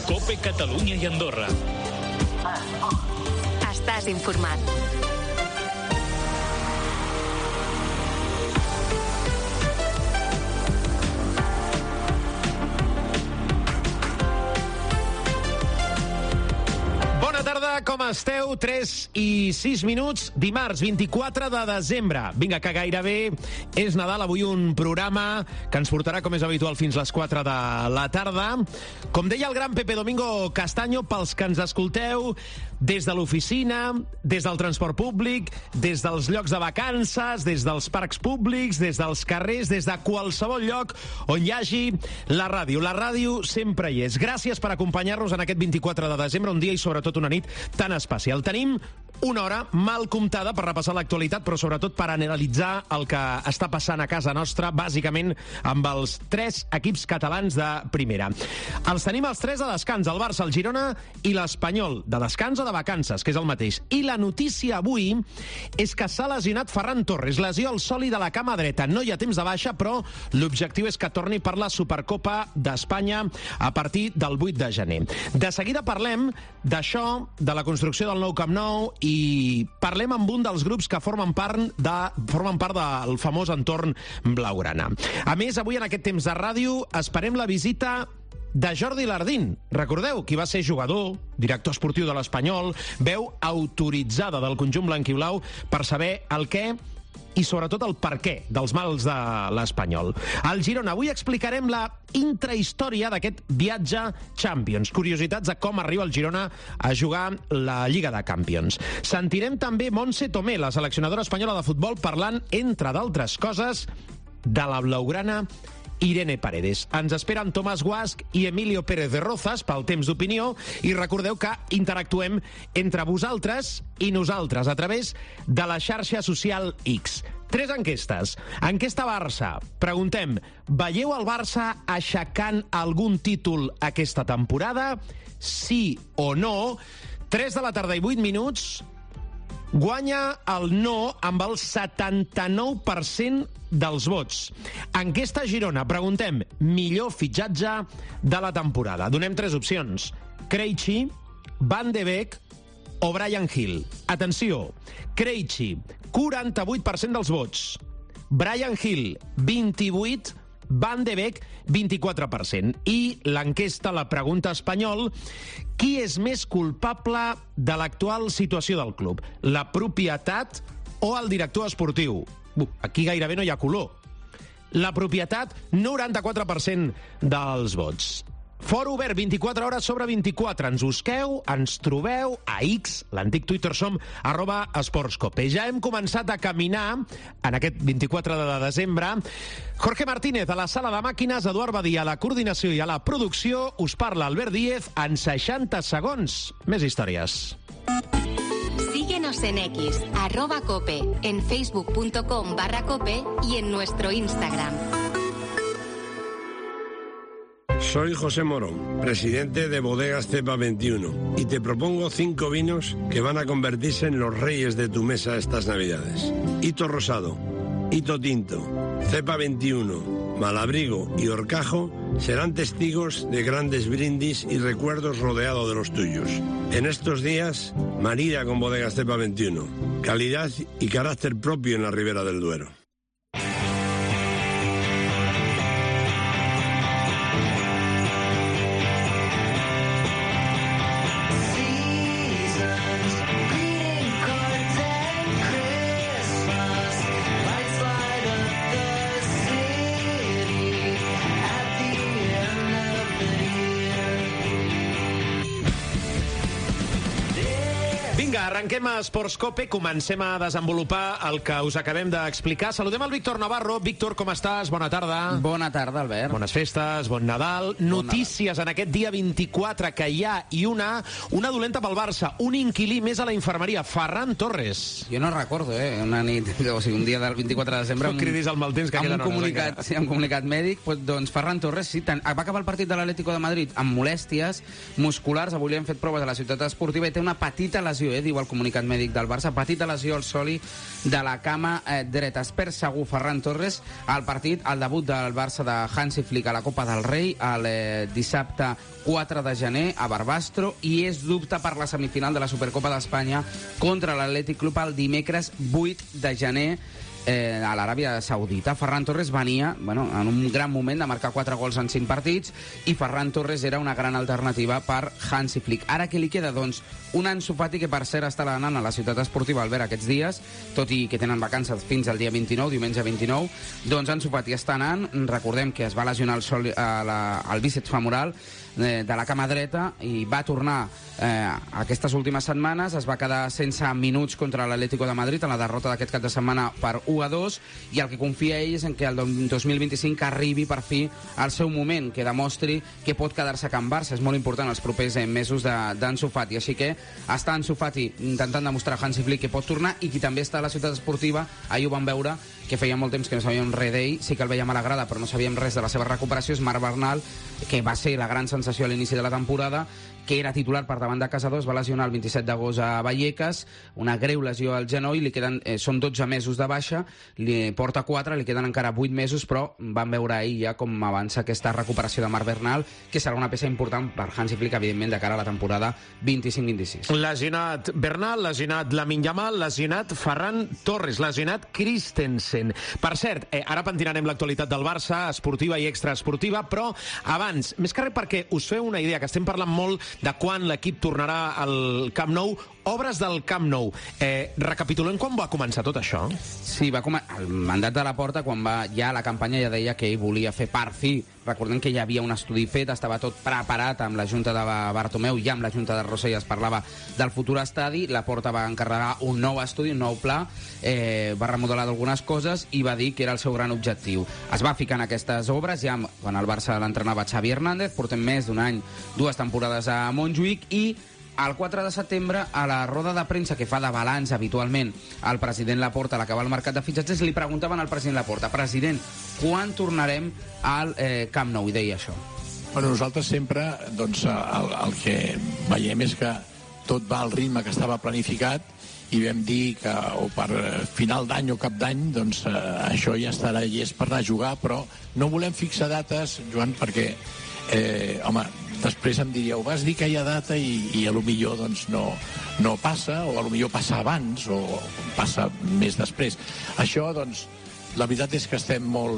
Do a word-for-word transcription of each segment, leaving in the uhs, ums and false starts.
COPE Catalunya i Andorra. Estàs informat. Com esteu? tres i sis minuts, dimarts vint-i-quatre de desembre. Vinga, que gairebé és Nadal. Avui un programa que ens portarà, com és habitual, fins les quatre de la tarda. Com deia el gran Pepe Domingo Castaño, pels que ens escolteu des de l'oficina, des del transport públic, des dels llocs de vacances, des dels parcs públics, des dels carrers, des de qualsevol lloc on hi hagi la ràdio. La ràdio sempre hi és. Gràcies per acompanyar-nos en aquest vint-i-quatre de desembre, un dia i sobretot una nit tan especial. Tenim una hora mal comptada per repassar l'actualitat, però sobretot per analitzar el que està passant a casa nostra, bàsicament amb els tres equips catalans de primera. Els tenim els tres de descans, el Barça, el Girona i l'Espanyol. De descans o de vacances, que és el mateix. I la notícia avui és que s'ha lesionat Ferran Torres, lesió al sòlid de la cama dreta. No hi ha temps de baixa, però l'objectiu és que torni per la Supercopa d'Espanya a partir del vuit de gener. De seguida parlem d'això, de la construcció del nou Camp Nou, i parlem amb un dels grups que formen part, de, formen part del famós entorn blaugrana. A més, avui en aquest temps de ràdio esperem la visita de Jordi Lardín. Recordeu, qui va ser jugador, director esportiu de l'Espanyol, veu autoritzada del conjunt blanquiblau per saber el què i sobretot el per què dels mals de l'Espanyol. Al Girona, avui explicarem la intrahistòria d'aquest viatge Champions. Curiositats de com arriba el Girona a jugar la Lliga de Campions. Sentirem també Montse Tomé, la seleccionadora espanyola de futbol, parlant, entre d'altres coses, de la blaugrana Irene Paredes. Ens esperen Tomàs Guasch i Emilio Pérez de Rozas pel temps d'opinió i recordeu que interactuem entre vosaltres i nosaltres a través de la xarxa social X. Tres enquestes. Enquesta Barça. Preguntem, veieu el Barça aixecant algun títol aquesta temporada? Sí o no? tres de la tarda i vuit minuts. Guanya el no amb el setanta-nou per cent dels vots. Enquesta Girona. Preguntem, millor fitxatge de la temporada. Donem tres opcions. Krejci, Van de Beek o Bryan Gil. Atenció, Krejci, quaranta-vuit per cent dels vots. Bryan Gil, vint-i-vuit per cent. Van de Beek, vint-i-quatre per cent. I l'enquesta, la pregunta espanyol, qui és més culpable de l'actual situació del club? La propietat o el director esportiu? Uh, aquí gairebé no hi ha color. La propietat, noranta-quatre per cent dels vots. Foro obert, vint-i-quatre hores sobre vint-i-quatre. Ens busqueu, ens trobeu a X, l'antic Twitter som, arroba esportscope. Ja hem començat a caminar en aquest vint-i-quatre de desembre. Jorge Martínez a la sala de màquines, Eduard Badia a la coordinació i a la producció. Us parla Albert Díez en seixanta segons. Més històries. Síguenos en X, arroba cope, en facebook.com barra cope y en nuestro Instagram. Soy José Morón, presidente de Bodegas Cepa veintiuno, y te propongo cinco vinos que van a convertirse en los reyes de tu mesa estas Navidades. Hito Rosado, Hito Tinto, Cepa veintiuno, Malabrigo y Horcajo serán testigos de grandes brindis y recuerdos rodeado de los tuyos. En estos días, marida con Bodegas Cepa veintiuno, calidad y carácter propio en la Ribera del Duero. Arrenquem a Esportscope, comencem a desenvolupar el que us acabem d'explicar. Saludem el Víctor Navarro. Víctor, com estàs? Bona tarda. Bona tarda, Albert. Bones festes, bon Nadal. Bon Notícies Nadal. En aquest dia vint-i-quatre que hi ha, i una, una dolenta pel Barça, un inquilí més a la infermeria, Ferran Torres. Jo no recordo, eh, una nit, o sigui, un dia del vint-i-quatre de desembre... No cridis al mal temps que queden hores. Comunicat, sí, amb un comunicat mèdic, pues, doncs Ferran Torres, sí, tant, va acabar el partit de l'Atlético de Madrid amb molèsties musculars, avui li han fet proves a la ciutat esportiva i té una petita lesió, eh, diu el el comunicat mèdic del Barça. Petita lesió al soli de la cama eh, dreta. Es perd segur Ferran Torres al partit, al debut del Barça de Hansi Flick a la Copa del Rei, el eh, dissabte quatre de gener a Barbastro, i és dubte per la semifinal de la Supercopa d'Espanya contra l'Atlètic Club el dimecres vuit de gener eh, a l'Aràbia Saudita. Ferran Torres venia bueno, en un gran moment de marcar quatre gols en cinc partits, i Ferran Torres era una gran alternativa per Hansi Flick. Ara què li queda? Doncs un Ansu Fati que per cert està anant a la ciutat esportiva Albert aquests dies, tot i que tenen vacances fins al dia vint-i-nou, diumenge vint-i-nou, doncs Ansu Fati està anant. Recordem que es va lesionar el, sol, a la, el bíceps femoral de la cama dreta i va tornar eh, aquestes últimes setmanes. Es va quedar sense minuts contra l'Atlético de Madrid en la derrota d'aquest cap de setmana per u a dos, i el que confia ell és en que el dos mil vint-i-cinc arribi per fi al seu moment, que demostri que pot quedar-se a Can Barça. És molt important els propers eh, mesos d'Ansu Fati, així que està Ansu Fati intentant demostrar a Hansi Flick que pot tornar, i qui també està a la ciutat esportiva, ahir ho vam veure, que feia molt temps que no sabíem res d'ell, sí que el veiem a la grada però no sabíem res de la seva recuperació, és Marc Bernal, que va ser la gran sensació a l'inici de la temporada, que era titular per davant de Casador, es va lesionar el vint-i-set d'agost a Vallecas, una greu lesió al genoll, li queden, eh, són dotze mesos de baixa, li porta quatre, li queden encara vuit mesos, però van veure ahir ja com avança aquesta recuperació de Marc Bernal, que serà una peça important per Hansi Flick, evidentment, de cara a la temporada vint-i-cinc vint-i-sis. Lesionat Bernal, lesionat Lamine Yamal, lesionat Ferran Torres, lesionat Christensen. Per cert, eh, ara pentinarem l'actualitat del Barça, esportiva i extraesportiva, però abans, més que res perquè us feu una idea, que estem parlant molt de quan l'equip tornarà al Camp Nou, obres del Camp Nou. Eh, recapitulem quan va començar tot això? Sí, va com el mandat de la Porta, quan va ja la campanya ja deia que ell volia fer per fi. Recordem que hi havia un estudi fet, estava tot preparat amb la Junta de Bartomeu i amb la Junta de Rossell, es parlava del futur estadi. La Porta va encarregar un nou estudi, un nou pla, eh, va remodelar algunes coses i va dir que era el seu gran objectiu. Es va ficar en aquestes obres, ja quan el Barça l'entrenava Xavi Hernández, portem més d'un any, dues temporades a Montjuïc, i el quatre de setembre, a la roda de premsa que fa de balanç habitualment el president Laporta a l'acabar el mercat de fitxatges, li preguntaven al president Laporta: president, quan tornarem al eh, Camp Nou? I deia això. Bueno, nosaltres sempre doncs, el, el que veiem és que tot va al ritme que estava planificat, i vam dir que o per final d'any o cap d'any doncs, eh, això ja estarà llest per anar a jugar, però no volem fixar dates, Joan, perquè eh, home, després em diríeu, vas dir que hi ha data i, i a lo millor doncs, no, no passa, o a lo millor passa abans o passa més després. Això, doncs, la veritat és que estem molt,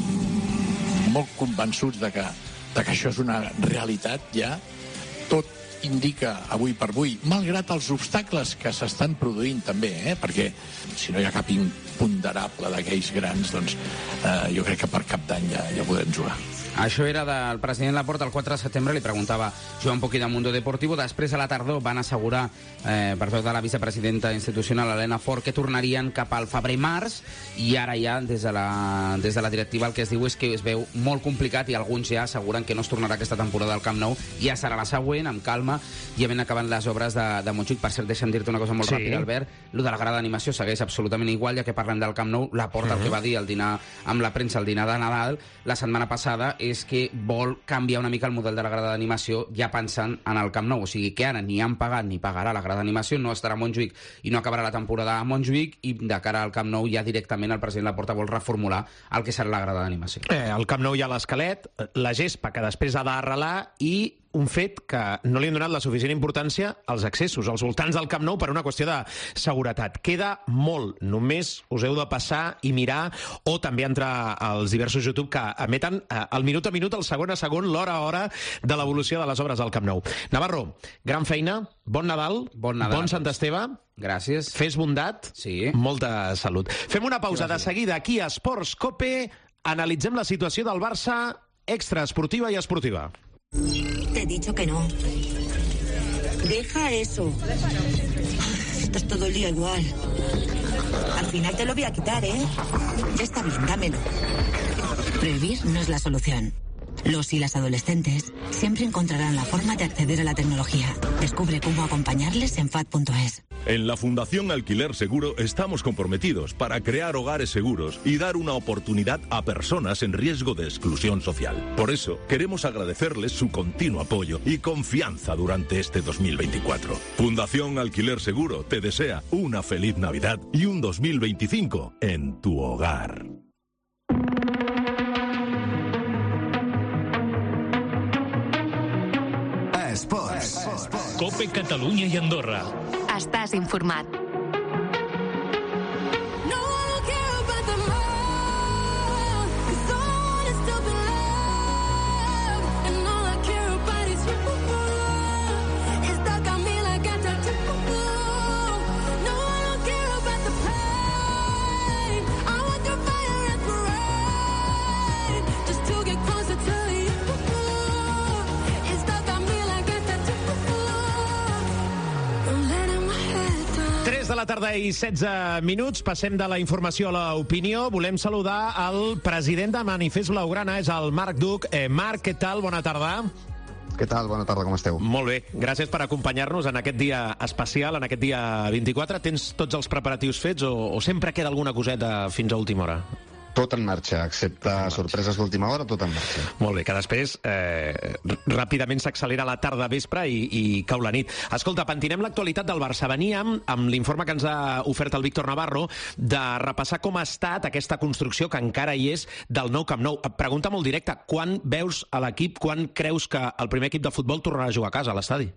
molt convençuts de que, de que això és una realitat ja. Tot indica avui per avui, malgrat els obstacles que s'estan produint també, eh? Perquè si no hi ha cap imponderable d'aquells grans, doncs eh, jo crec que per cap d'any ja, ja podem jugar. Això era del president Laporta el quatre de setembre, li preguntava Joan Poquí de Mundo Deportivo. Després, a la tardor, van assegurar eh, per veu de la vicepresidenta institucional Helena Fort que tornarien cap al febrer-març, i ara ja des de, la, des de la directiva el que es diu és que es veu molt complicat, i alguns ja asseguren que no es tornarà aquesta temporada al Camp Nou, ja serà la següent, amb calma, i havent acabat les obres de, de Montjuïc. Per cert, deixa'm dir-te una cosa molt sí. ràpida, Albert, lo de la grada d'animació segueix absolutament igual, ja que parlem del Camp Nou. Laporta uh-huh. el que va dir al dinar amb la premsa, el dinar de Nadal la setmana passada, és que vol canviar una mica el model de la grada d'animació ja pensant en el Camp Nou. O sigui que ara ni han pagat ni pagarà la grada d'animació, no estarà a Montjuïc i no acabarà la temporada a Montjuïc, i de cara al Camp Nou ja directament el president Laporta vol reformular el que serà la grada d'animació. Eh, al Camp Nou hi ha l'esquelet, la gespa que després ha d'arrelar, i un fet que no li han donat la suficient importància als accessos, als voltants del Camp Nou, per una qüestió de seguretat. Queda molt, només us heu de passar i mirar, o també entrar als diversos YouTube que emeten el minut a minut, el segon a segon, l'hora a hora de l'evolució de les obres del Camp Nou. Navarro, gran feina, bon Nadal, bon, Nadal, bon Sant Esteve. Gràcies. Fes bondat, sí. Molta salut. Fem una pausa. Gràcies. De seguida aquí a Esports Cope, analitzem la situació del Barça extraesportiva i esportiva. Te he dicho que no. Deja eso. Estás todo el día igual. Al final te lo voy a quitar, ¿eh? Ya está bien, dámelo. Prohibir no es la solución. Los y las adolescentes siempre encontrarán la forma de acceder a la tecnología. Descubre cómo acompañarles en F A D punto es. En la Fundación Alquiler Seguro estamos comprometidos para crear hogares seguros y dar una oportunidad a personas en riesgo de exclusión social. Por eso, queremos agradecerles su continuo apoyo y confianza durante este dos mil veinticuatro. Fundación Alquiler Seguro te desea una feliz Navidad y un dos mil veinticinco en tu hogar. Esports. Cope Catalunya i Andorra. Estàs informat. de la tarda i setze minuts. Passem de la informació a l'opinió. Volem saludar el president de Manifest Blaugrana, és el Marc Duc. Eh, Marc, què tal? Bona tarda. Què tal? Bona tarda, com esteu? Molt bé. Gràcies per acompanyar-nos en aquest dia especial, en aquest dia vint-i-quatre. Tens tots els preparatius fets o, o sempre queda alguna coseta fins a última hora? Tot en marxa, excepte en sorpreses d'última hora, tot en marxa. Molt bé, que després eh, ràpidament s'accelera la tarda vespre i, i cau la nit. Escolta, pentinem l'actualitat del Barça. Veníem amb l'informe que ens ha ofert el Víctor Navarro de repassar com ha estat aquesta construcció que encara hi és del nou Camp Nou. Pregunta molt directa, quan veus a l'equip, quan creus que el primer equip de futbol tornarà a jugar a casa, a l'estadi?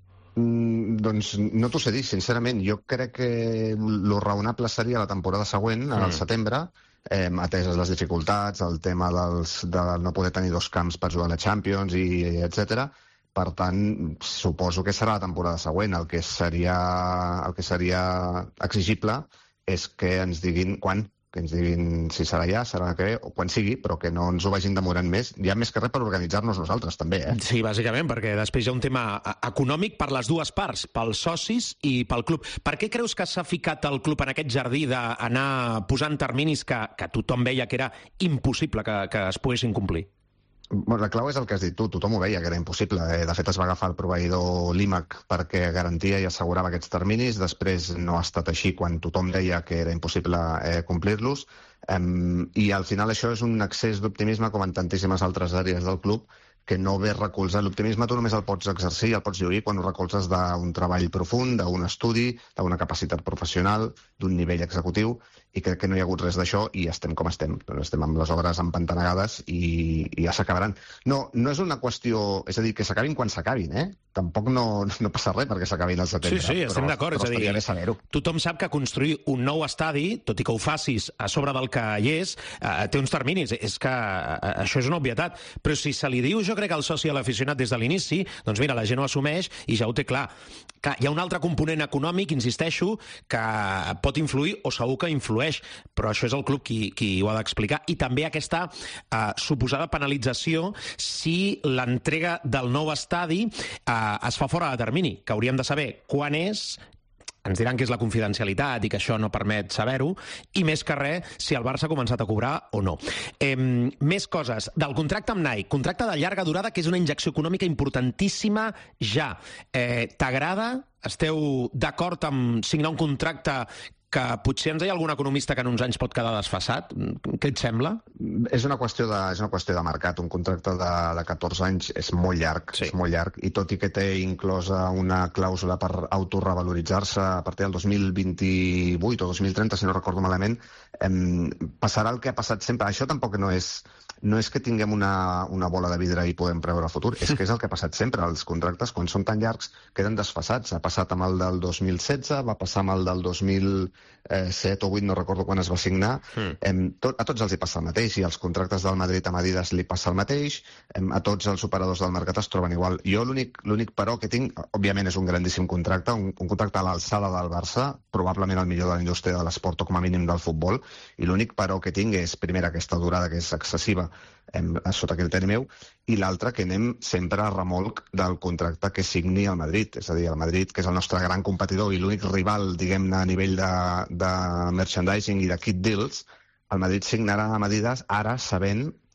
Mm, doncs no t'ho sé dir, sincerament. Jo crec que lo raonable seria la temporada següent, al mm. setembre, eh, ateses les dificultats, el tema dels, de no poder tenir dos camps per jugar a la Champions, i etcètera. Per tant, suposo que serà la temporada següent. El que seria, el que seria exigible és que ens diguin quan, que ens diguin si serà ja, serà que o quan sigui, però que no ens ho vagin demorant més. Hi ha més que res per organitzar-nos nosaltres, també, eh? Sí, bàsicament, perquè després hi ha un tema econòmic per les dues parts, pels socis i pel club. Per què creus que s'ha ficat el club en aquest jardí d'anar posant terminis que, que tothom veia que era impossible que, que es poguessin complir? Bueno, la clau és el que has dit tu, tothom ho veia que era impossible. De fet, es va agafar el proveïdor l'IMAC perquè garantia i assegurava aquests terminis. Després no ha estat així quan tothom deia que era impossible eh, complir-los. Um, I al final això és un excés d'optimisme, com en tantíssimes altres àrees del club, que no ve recolzat. L'optimisme tu només el pots exercir, el pots lluir quan ho recolzes d'un treball profund, d'un estudi, d'una capacitat professional, d'un nivell executiu, i crec que no hi ha hagut res d'això i estem com estem. Estem amb les obres empantanegades i, i ja s'acabaran. No, no és una qüestió... És a dir, que s'acabin quan s'acabin, eh? Tampoc no, no passa res perquè s'acabin al setembre. Sí, sí, estem d'acord. Però, però estaria bé saber-ho. Tothom sap que construir un nou estadi, tot i que ho facis a sobre del que hi és, eh, té uns terminis. És que eh, això és una obvietat. Però si se li diu, jo crec que el soci a l'aficionat des de l'inici, doncs mira, la gent ho assumeix i ja ho té clar. Clar, hi ha un altre component econòmic, insisteixo, que pot influir o segur que influeix, però això és el club qui, qui ho ha d'explicar. I també aquesta eh, suposada penalització si l'entrega del nou estadi eh, es fa fora de termini, que hauríem de saber quan és. Ens diran que és la confidencialitat i que això no permet saber-ho, i més que res, si el Barça ha començat a cobrar o no. Eh, més coses. Del contracte amb Nike, contracte de llarga durada, que és una injecció econòmica importantíssima ja. Eh, T'agrada? Esteu d'acord amb signar un contracte que potser ens hi ha algun economista que en uns anys pot quedar desfasat? Què et sembla? És una qüestió de, és una qüestió de mercat. Un contracte de, de catorze anys és molt llarg, sí. és molt llarg, i tot i que té inclosa una clàusula per autorrevaloritzar-se a partir del dos mil vint-i-vuit o dos mil trenta, si no recordo malament, eh, passarà el que ha passat sempre. Això tampoc no és... No és que tinguem una, una bola de vidre i podem preveure el futur, és que és el que ha passat sempre. Els contractes, quan són tan llargs, queden desfasats. Ha passat amb el del dos mil setze, va passar amb el del dos mil set o vuit, no recordo quan es va signar. Mm. Em, tot, a tots els hi passa el mateix, i als contractes del Madrid amb Adidas li passa el mateix, em, a tots els operadors del mercat es troben igual. Jo l'únic però que tinc, òbviament és un grandíssim contracte, un, un contracte a l'alçada del Barça, probablement el millor de la indústria de l'esport o com a mínim del futbol, i l'únic però que tinc és, primera, aquesta durada que és excessiva, Em, sota criteri meu, i l'altre que anem sempre a remolc del contracte que signi el Madrid. És a dir, el Madrid, que és el nostre gran competidor i l'únic rival, diguem-ne, a nivell de, de merchandising i de kit deals, el Madrid signarà amb Adidas ara sabent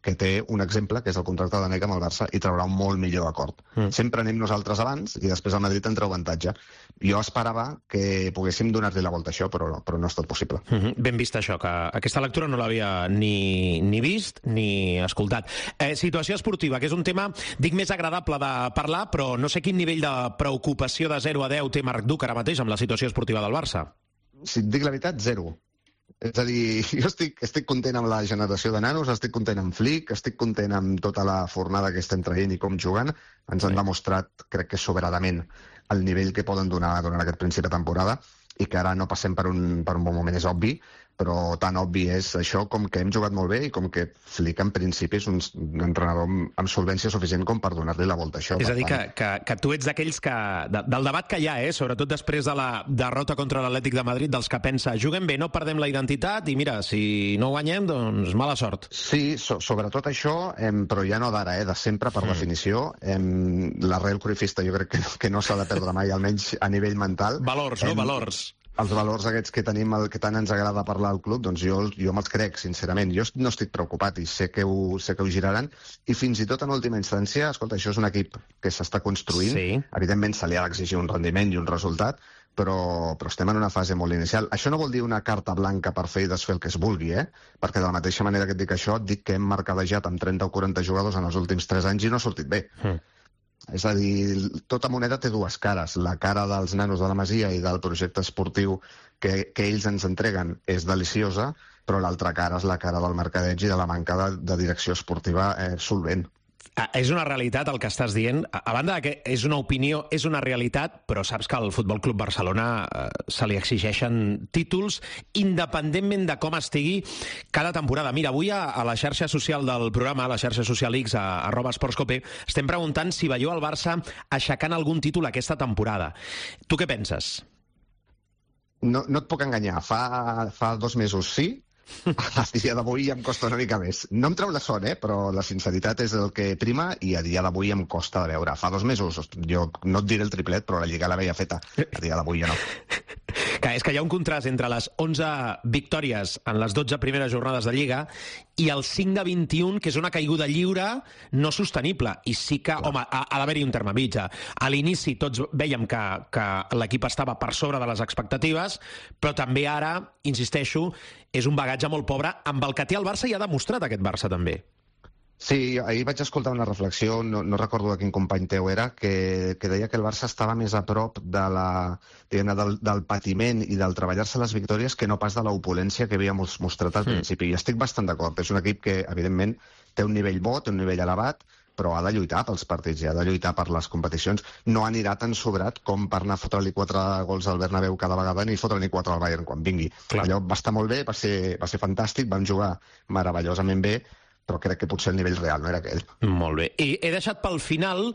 que té un exemple, que és el contracte de Nike amb el Barça, i traurà un molt millor acord. Mm. Sempre anem nosaltres abans i després el Madrid en treu avantatge. Jo esperava que poguéssim donar-li la volta a això, però, però no ha estat possible. Mm-hmm. Ben vist això, que aquesta lectura no l'havia ni, ni vist ni escoltat. Eh, situació esportiva, que és un tema, dic, més agradable de parlar, però no sé quin nivell de preocupació de zero a deu té Marc Duc ara mateix amb la situació esportiva del Barça. Si et dic la veritat, zero. És a dir, jo estic, estic content amb la generació de nanos, estic content amb Flick, estic content amb tota la fornada que estem traient i com jugant. Ens han demostrat, crec que sobradament, el nivell que poden donar durant aquest principi de temporada i que ara no passem per un, per un bon moment, és obvi, però tan obvi és això com que hem jugat molt bé i com que Flick en principi és un entrenador amb, amb solvència suficient com per donar-li la volta a això. És a dir, que, que, que tu ets d'aquells que... De, del debat que hi ha, eh? Sobretot després de la derrota contra l'Atlètic de Madrid, dels que pensa, juguem bé, no perdem la identitat i mira, si no guanyem, doncs mala sort. Sí, so, sobretot això, em, però ja no d'ara, eh? De sempre, per mm. definició. Em, l'arrel cruifista jo crec que, que no s'ha de perdre mai, almenys a nivell mental. Valors, em, no? Valors. Els valors aquests que tenim, el que tant ens agrada parlar al club, doncs jo, jo me'ls crec, sincerament. Jo no estic preocupat i sé que ho, sé que ho giraran. I fins i tot en última instància, escolta, això és un equip que s'està construint. Sí. Evidentment se li ha d'exigir un rendiment i un resultat, però, però estem en una fase molt inicial. Això no vol dir una carta blanca per fer i desfer el que es vulgui, eh? Perquè de la mateixa manera que et dic això, et dic que hem mercadejat amb trenta o quaranta jugadors en els últims tres anys i no ha sortit bé. Mm. És a dir, tota moneda té dues cares. La cara dels nanos de la Masia i del projecte esportiu que, que ells ens entreguen és deliciosa, però l'altra cara és la cara del mercadeig i de la manca de, de direcció esportiva eh, solvent. Ah, és una realitat el que estàs dient. A, a banda que és una opinió, és una realitat, però saps que al Futbol Club Barcelona eh, se li exigeixen títols independentment de com estigui cada temporada. Mira, avui a, a la xarxa social del programa, a la xarxa social X, a, a arroba esportscope, estem preguntant si veieu el Barça aixecant algun títol aquesta temporada. Tu què penses? No, no et puc enganyar. Fa, fa dos mesos sí, a dia d'avui em costa una mica més. No em treu la son, eh? Però la sinceritat és el que prima i a dia d'avui em costa de veure. Fa dos mesos, jo no et diré el triplet, però la Lliga la veia feta. A dia d'avui ja no. Que és que hi ha un contrast entre les onze victòries en les dotze primeres jornades de Lliga i el cinc de vint-i-un, que és una caiguda lliure no sostenible. I sí que, home, ha, ha d'haver-hi un terme mitjà. A l'inici tots veiem que, que l'equip estava per sobre de les expectatives, però també ara, insisteixo, és un bagatge molt pobre amb el que té el Barça i ha demostrat aquest Barça també. Sí, ahir vaig escoltar una reflexió, no, no recordo de quin company teu era, que, que deia que el Barça estava més a prop de la, diguem-ne, del, del patiment i del treballar-se les victòries que no pas de l'opulència que havíem mostrat al mm. principi. I estic bastant d'acord. És un equip que, evidentment, té un nivell bo, té un nivell elevat, però ha de lluitar pels partits i ha de lluitar per les competicions. No anirà tan sobrat com per anar a fotre-li quatre gols al Bernabéu cada vegada ni fotre-li quatre al Bayern quan vingui. Clar. Allò va estar molt bé, va ser, va ser fantàstic, vam jugar meravellosament bé, però crec que potser el nivell real no era aquell. Molt bé. I he deixat pel final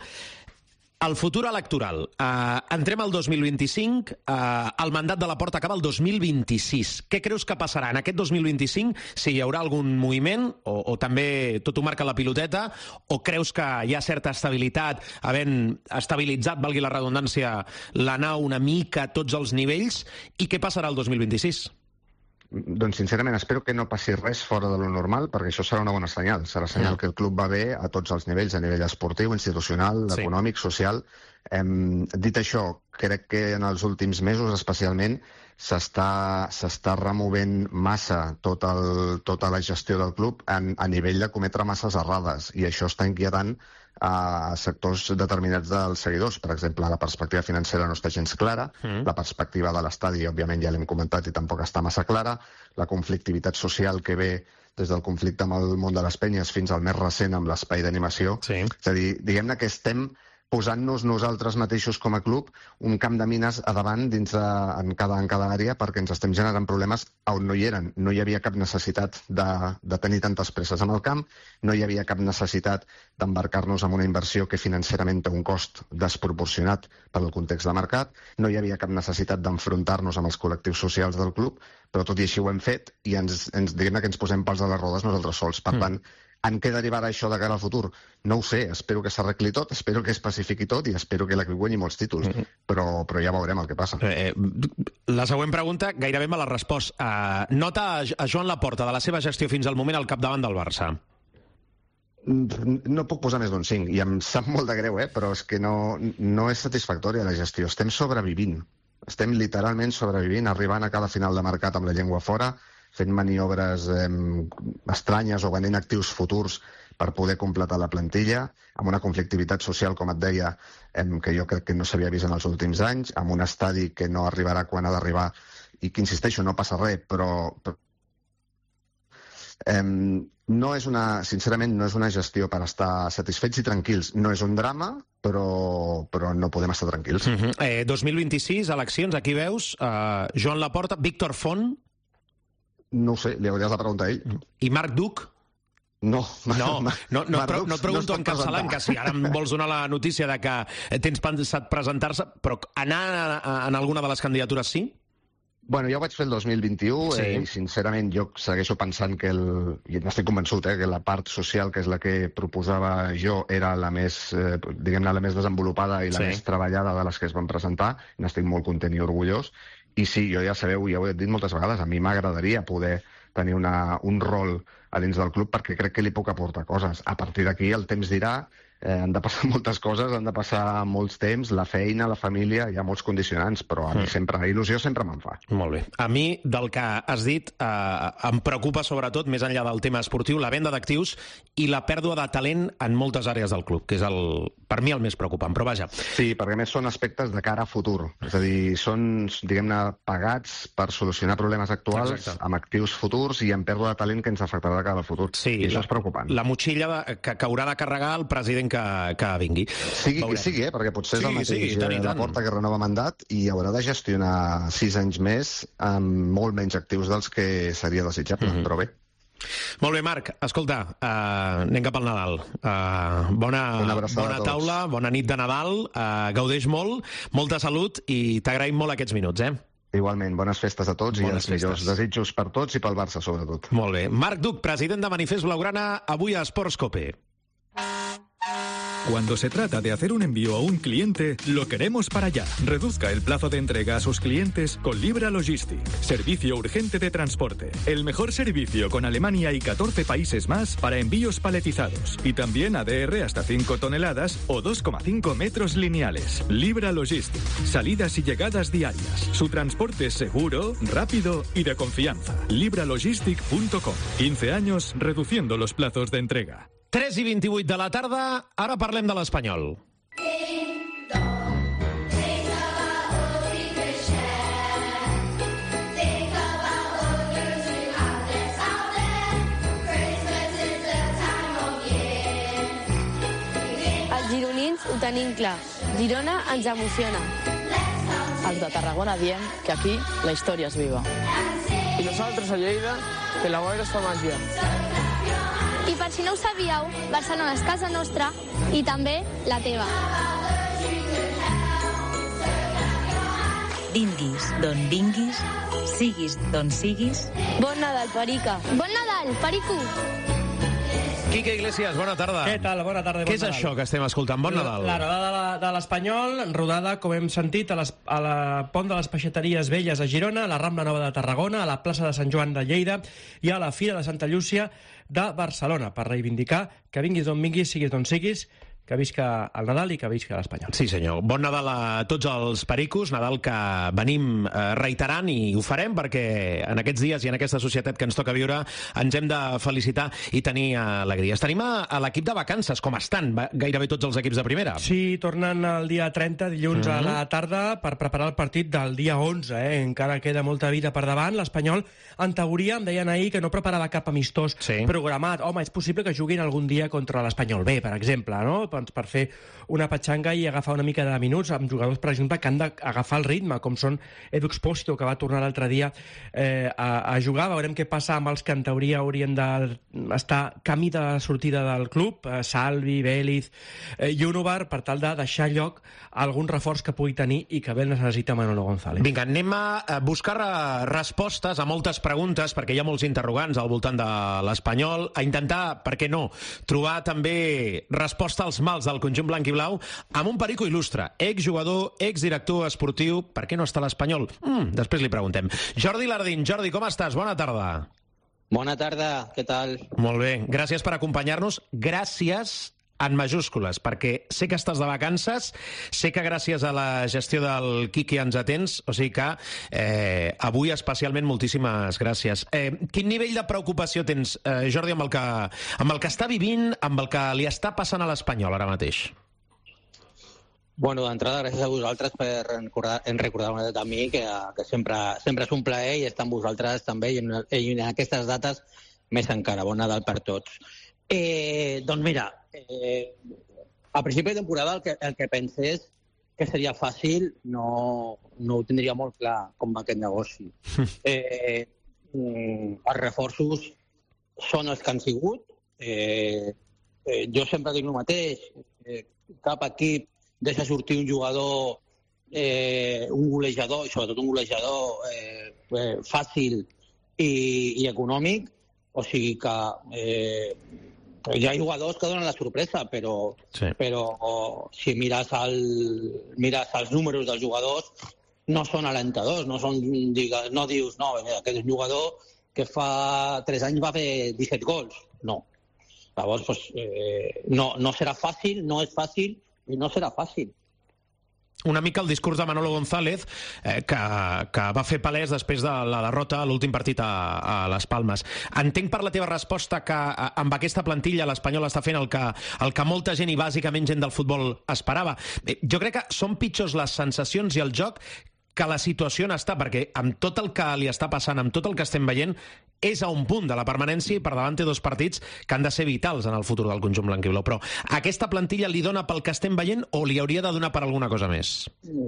el futur electoral. Uh, entrem al dos mil vint-i-cinc, uh, el mandat de la Porta acaba el dos mil vint-i-sis. Què creus que passarà en aquest dos mil vint-i-cinc? Si hi haurà algun moviment, o, o també tot ho marca la piloteta, o creus que hi ha certa estabilitat, havent estabilitzat, valgui la redundància, la nau una mica a tots els nivells, i què passarà el dos mil vint-i-sis? Doncs sincerament espero que no passi res fora de lo normal, perquè això serà una bona senyal. Serà senyal que el club va bé a tots els nivells, a nivell esportiu, institucional, sí. econòmic, social. Hem, dit això, crec que en els últims mesos especialment s'està s'està removent massa tot el, tota la gestió del club en, a nivell de cometre masses errades, i això està inquietant a sectors determinats dels seguidors. Per exemple, la perspectiva financera no està gens clara, mm. la perspectiva de l'estadi, òbviament ja l'hem comentat, i tampoc està massa clara, la conflictivitat social que ve des del conflicte amb el món de les penyes fins al més recent amb l'espai d'animació. Sí. És a dir, diguem-ne que estem posant-nos nosaltres mateixos com a club un camp de mines a davant dins de, en, cada, en cada àrea, perquè ens estem generant problemes on no hi eren. No hi havia cap necessitat de, de tenir tantes presses en el camp, no hi havia cap necessitat d'embarcar-nos en una inversió que financerament té un cost desproporcionat per al context de mercat, no hi havia cap necessitat d'enfrontar-nos amb els col·lectius socials del club, però tot i així ho hem fet i ens, ens, diguem-ne que ens posem pals a les rodes nosaltres sols. Per mm. tant, en què derivarà això de cara al futur? No ho sé, espero que s'arregli tot, espero que es pacifiqui tot i espero que l'equip guanyi molts títols, mm-hmm. però, però ja veurem el que passa. Eh, la següent pregunta gairebé me l'ha respost. Uh, nota a Joan Laporta de la seva gestió fins al moment al capdavant del Barça. No puc posar més d'un cinc, i em sap molt de greu, eh? Però és que no, no és satisfactòria la gestió. Estem sobrevivint. Estem literalment sobrevivint, arribant a cada final de mercat amb la llengua fora, fent maniobres eh, estranyes o venent actius futurs per poder completar la plantilla, amb una conflictivitat social, com et deia, eh, que jo crec que no s'havia vist en els últims anys, amb un estadi que no arribarà quan ha d'arribar, i que, insisteixo, no passa res, però... però eh, no és una, sincerament, no és una gestió per estar satisfets i tranquils. No és un drama, però, però no podem estar tranquils. Uh-huh. eh, dos mil vint-i-sis, eleccions, aquí veus, eh, Joan Laporta, Víctor Font... No ho sé, li hauries de preguntar a ell. I Marc Duc? No, no, no, no, no, et, no et pregunto no en català, que si ara em vols donar la notícia de que tens pensat presentar-se, però anar en alguna de les candidatures sí? Bueno, ja ho vaig fer el dos mil vint-i-u, sí. eh, i sincerament jo segueixo pensant que, el, i n'estic convençut, eh, que la part social, que és la que proposava jo, era la més, eh, diguem-ne, la més desenvolupada i la sí. més treballada de les que es van presentar. N'estic molt content i orgullós. I sí, jo ja sabeu, ja ho he dit moltes vegades, a mi m'agradaria poder tenir una, un rol a dins del club perquè crec que li puc aportar coses. A partir d'aquí el temps dirà, eh, han de passar moltes coses, han de passar molts temps, la feina, la família, hi ha molts condicionants, però a mi sempre, il·lusió sempre me'n fa. Molt bé. A mi, del que has dit, eh, em preocupa sobretot, més enllà del tema esportiu, la venda d'actius i la pèrdua de talent en moltes àrees del club, que és el, per mi el més preocupant, però vaja. Sí, perquè a més són aspectes de cara a futur, és a dir, són, diguem-ne, pagats per solucionar problemes actuals Exacte. amb actius futurs i amb pèrdua de talent que ens afectarà de cara al futur. Sí, I això la, és preocupant. La motxilla de, que, que haurà de carregar el president que, que vingui. Sigui qui sigui, eh? Perquè potser sí, és el mateix sí, tant, la porta que renova mandat i haurà de gestionar sis anys més amb molt menys actius dels que seria desitjable, mm-hmm. però bé. Molt bé, Marc, escolta, uh, anem cap al Nadal. Uh, bona bona taula, bona nit de Nadal, uh, gaudeix molt, molta salut i t'agraïm molt aquests minuts, eh? Igualment, bones festes a tots bones i els millors desitjos per tots i pel Barça, sobretot. Molt bé. Marc Duc, president de Manifest Blaugrana, avui a Sports Cope. Cuando se trata de hacer un envío a un cliente, lo queremos para allá. Reduzca el plazo de entrega a sus clientes con Libra Logistic. Servicio urgente de transporte. El mejor servicio con Alemania y catorce países más para envíos paletizados. Y también A D R hasta cinco toneladas o dos coma cinco metros lineales. Libra Logistic. Salidas y llegadas diarias. Su transporte es seguro, rápido y de confianza. libra logistic punto com. quince años reduciendo los plazos de entrega. tres i vint-i-vuit de la tarda, ara parlem de l'Espanyol. Els gironins ho tenim clar. Girona ens emociona. Els de Tarragona diem que aquí la història és viva. I nosaltres a Lleida, que la boira es fa màgia. I per si no ho sabíeu, Barcelona és casa nostra i també la teva. Vinguis d'on vinguis, siguis d'on siguis. Bon Nadal, Perica. Bon Nadal, Perico. Quique Iglesias, bona tarda. Què tal? Bona tarda. Què és Nadal. això que estem escoltant? Bon Nadal. La rodada de l'Espanyol, rodada, com hem sentit, a, les, a la Pont de les Peixateries Velles a Girona, a la Rambla Nova de Tarragona, a la plaça de Sant Joan de Lleida i a la Fira de Santa Llúcia de Barcelona, per reivindicar que vinguis d'on vinguis, siguis d'on siguis, que visca el Nadal i que visca l'Espanyol. Sí, senyor. Bon Nadal a tots els pericos, Nadal que venim reiterant i ho farem perquè en aquests dies i en aquesta societat que ens toca viure ens hem de felicitar i tenir alegries. Tenim a, a l'equip de vacances, com estan gairebé tots els equips de primera. Sí, tornen el dia trenta, dilluns mm-hmm. a la tarda, per preparar el partit del dia onze. Eh? Encara queda molta vida per davant. L'Espanyol, en teoria, em deien ahir que no preparava cap amistós sí. programat. Home, és possible que juguin algun dia contra l'Espanyol B, per exemple, no? Per fer una petxanga i agafar una mica de minuts amb jugadors, per exemple, que han d'agafar el ritme, com són Edu Expósito, que va tornar l'altre dia eh, a, a jugar. Veurem què passa amb els que en teoria haurien d'estar camí de sortida del club, eh, Salvi, Vélez, eh, Junovar, per tal de deixar lloc a algun reforç que pugui tenir i que bé necessita Manolo González. Vinga, anem a buscar respostes a moltes preguntes, perquè hi ha molts interrogants al voltant de l'Espanyol, a intentar, per què no, trobar també resposta als mals del conjunt blanc i blau amb un perico il·lustre, exjugador, exdirector esportiu. Per què no està l'Espanyol? Mm, després li preguntem. Jordi Lardín. Jordi, com estàs? Bona tarda. Bona tarda, què tal? Molt bé, gràcies per acompanyar-nos. Gràcies en majúscules, perquè sé que estàs de vacances, sé que gràcies a la gestió del Quiqui ens atens, o sigui que eh, avui especialment moltíssimes gràcies. Eh, quin nivell de preocupació tens, eh, Jordi, amb el, que, amb el que està vivint, amb el que li està passant a l'Espanyol ara mateix? Bueno, d'entrada, gràcies a vosaltres per recordar, recordar-me a mi, que, que sempre, sempre és un plaer i estar amb vosaltres també, i en, i en aquestes dates més encara. Bon Nadal per tots. Eh, doncs mira, eh, a principi de temporada el que, el que pensés que seria fàcil no, no ho tindria molt clar com va aquest negoci. Eh, els reforços són els que han sigut. Eh, eh, jo sempre dic el mateix, eh, cap equip deixa sortir un jugador, eh, un golejador, i sobretot un golejador eh, eh, fàcil i, i econòmic, o sigui que eh, hi ha jugadors que donen la sorpresa, però, sí. però oh, si mires, el, mires els números dels jugadors, no són alentadors, no, són, diga, no dius, no, aquest jugador que fa tres anys va fer disset gols. No. Llavors, pues, eh, no, no serà fàcil, no és fàcil i no serà fàcil. Una mica el discurs de Manolo González, eh, que, que va fer palès després de la derrota a l'últim partit a, a Les Palmes. Entenc per la teva resposta que a, amb aquesta plantilla l'Espanyol està fent el que, el que molta gent i bàsicament gent del futbol esperava. Bé, jo crec que són pitjors les sensacions i el joc que la situació on està, perquè amb tot el que li està passant, amb tot el que estem veient, és a un punt de la permanència i per davant té dos partits que han de ser vitals en el futur del conjunt blanquiblau. Però aquesta plantilla li dona pel que estem veient o li hauria de donar per alguna cosa més?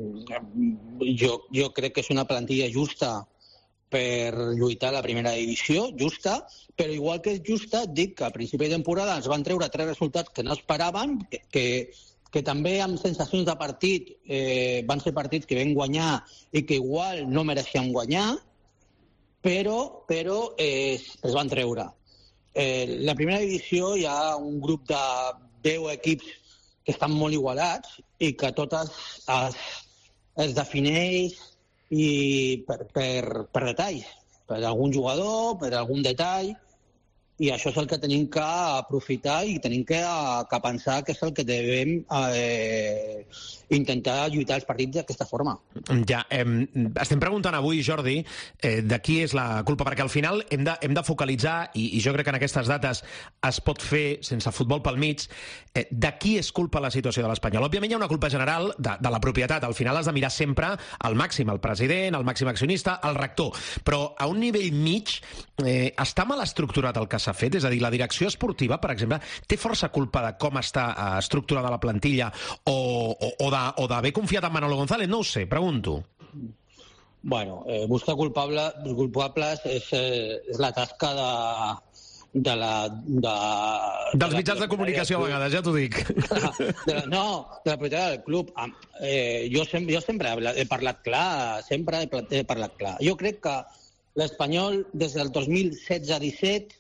Jo, jo crec que és una plantilla justa per lluitar a la primera divisió, justa, però igual que és justa, dic que a principi de temporada ens van treure tres resultats que no esperaven, que, que, que també amb sensacions de partit eh, van ser partits que vam guanyar i que igual no mereixien guanyar, però, però eh, es van treure. Eh, la primera divisió hi ha un grup de deu equips que estan molt igualats i que totes es, es defineix i per, per, per detalls, per algun jugador, per algun detall, i això és el que tenim que aprofitar i tenim que, que pensar que és el que devem eh, intentar lluitar els partits d'aquesta forma. Ja, eh, estem preguntant avui, Jordi, eh, de qui és la culpa, perquè al final hem de, hem de focalitzar, i, i jo crec que en aquestes dates es pot fer sense futbol pel mig, eh, de qui és culpa la situació de l'Espanyol. Òbviament hi ha una culpa general de, de la propietat, al final has de mirar sempre al màxim, el president, el màxim accionista, el rector, però a un nivell mig eh, està mal estructurat el que s'ha fet, és a dir, la direcció esportiva, per exemple, té força culpa de com està eh, estructurada la plantilla o, o, o de o d'haver confiat en Manolo González? No ho sé, pregunto. Bueno, eh, buscar culpable, culpables és, eh, és la tasca de, de la... De, Dels mitjans de, de comunicació a vegades, ja t'ho dic. De la, no, de la propietat del club. Eh, jo, sem jo sempre he parlat clar, sempre he parlat clar. Jo crec que l'Espanyol, des del dos mil setze disset,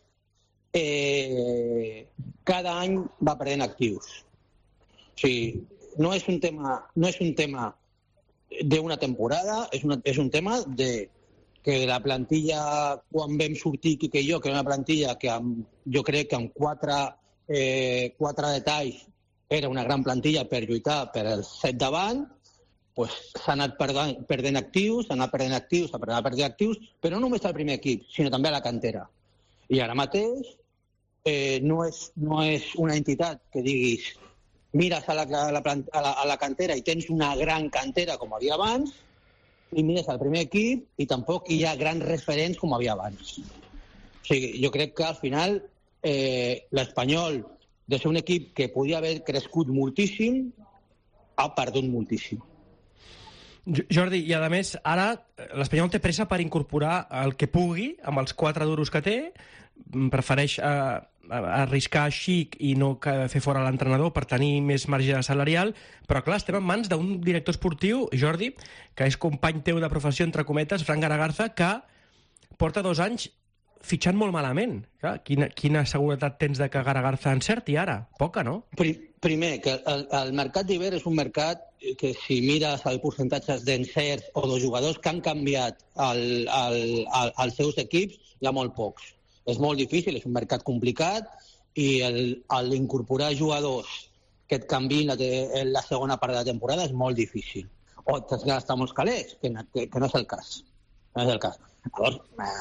eh, cada any va perdent actius. O sigui, no és un tema, no és un tema d'una temporada, és, una, és un tema de que la plantilla, quan vam sortir Quique i jo, que era una plantilla que amb, jo crec que amb quatre, eh, quatre detalls era una gran plantilla per lluitar per el set davant, pues, s'ha anat perdent, perdent actius, s'ha anat perdent actius, s'ha anat perdent actius, però no només al primer equip, sinó també a la cantera. I ara mateix eh, no, és, no és una entitat que diguis mires a la, a, la, a, la, a la cantera i tens una gran cantera com havia abans, i mires al primer equip i tampoc hi ha grans referents com havia abans. O sigui, jo crec que al final eh, l'Espanyol, de ser un equip que podia haver crescut moltíssim, ha perdut moltíssim. Jordi, i a més, ara l'Espanyol té pressa per incorporar el que pugui amb els quatre duros que té, prefereix eh, arriscar xic i no fer fora l'entrenador per tenir més marge salarial, però clar, estem en mans d'un director esportiu, Jordi, que és company teu de professió, entre cometes, Fran Garagarza, que porta dos anys fitxant molt malament. Clar, quina, quina seguretat tens de que Garagarza encerti ara? Poca, no? Primer, que el, el mercat d'hivern és un mercat que si mires els percentatges d'encerts o de jugadors que han canviat el, el, el, els seus equips, hi ha molt pocs. és molt difícil, és un mercat complicat, i l'incorporar jugadors que et canviïn la, la segona part de la temporada és molt difícil. O t'has de gastar molts calés, que, que, que no és el cas. No és el cas. Llavors,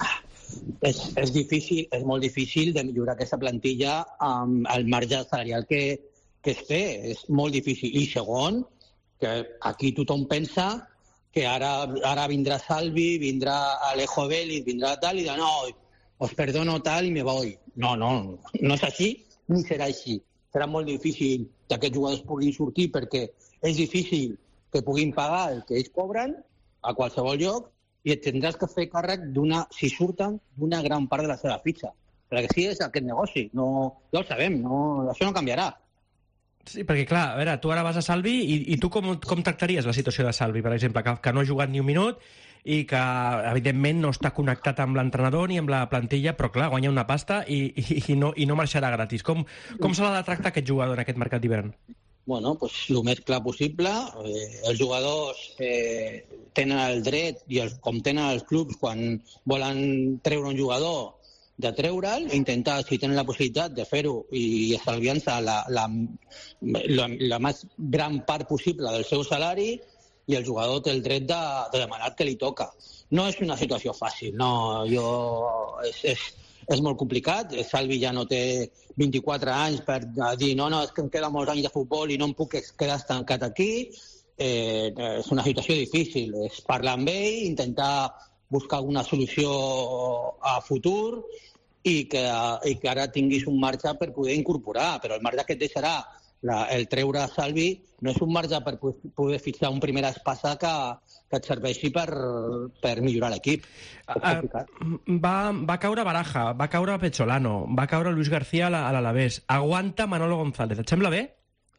eh, és, és difícil, és molt difícil de millorar aquesta plantilla amb el marge salarial que, que es té. És molt difícil. I segon, que aquí tothom pensa que ara, ara vindrà Salvi, vindrà Alejo Vélez, vindrà tal, i dirà, no, os perdono tal i me voy. No, no, no és així, ni serà així. Serà molt difícil que aquests jugadors puguin sortir perquè és difícil que puguin pagar el que ells cobren a qualsevol lloc i et tindràs que fer càrrec d'una, si surten, d'una gran part de la seva fitxa. Perquè sí, és aquest negoci, no, ja ho sabem, no, això no canviarà. Sí, perquè clar, a veure, tu ara vas a Salvi i, i tu com, com tractaries la situació de Salvi, per exemple, que, que no ha jugat ni un minut i que, evidentment, no està connectat amb l'entrenador ni amb la plantilla, però, clar, guanya una pasta i, i, i, no, i no marxarà gratis. Com, com se l'ha de tractar aquest jugador en aquest mercat d'hivern? Bueno, pues el més clar possible. Eh, els jugadors eh, tenen el dret, i els, com tenen els clubs, quan volen treure un jugador, de treure'l, intentar, si tenen la possibilitat, de fer-ho i estalviant-se la, la, la, la més gran part possible del seu salari, i el jugador té el dret de, de demanar que li toca. No és una situació fàcil, no, jo... És, és, és molt complicat. Salvi ja no té vint-i-quatre anys per dir no, no, és que em queden molts anys de futbol i no em puc quedar estancat aquí. Eh, és una situació difícil. És parlar amb ell, intentar buscar alguna solució a futur i que, i que ara tinguis un marge per poder incorporar, però el marge que et deixarà la, el treure Salvi no és un marge per poder fixar un primer espasa que, que et serveixi per, per millorar l'equip. Uh, va, va caure Baraja, va caure Pecholano, va caure Luis García a l'Alavés. Aguanta Manolo González. Et sembla bé?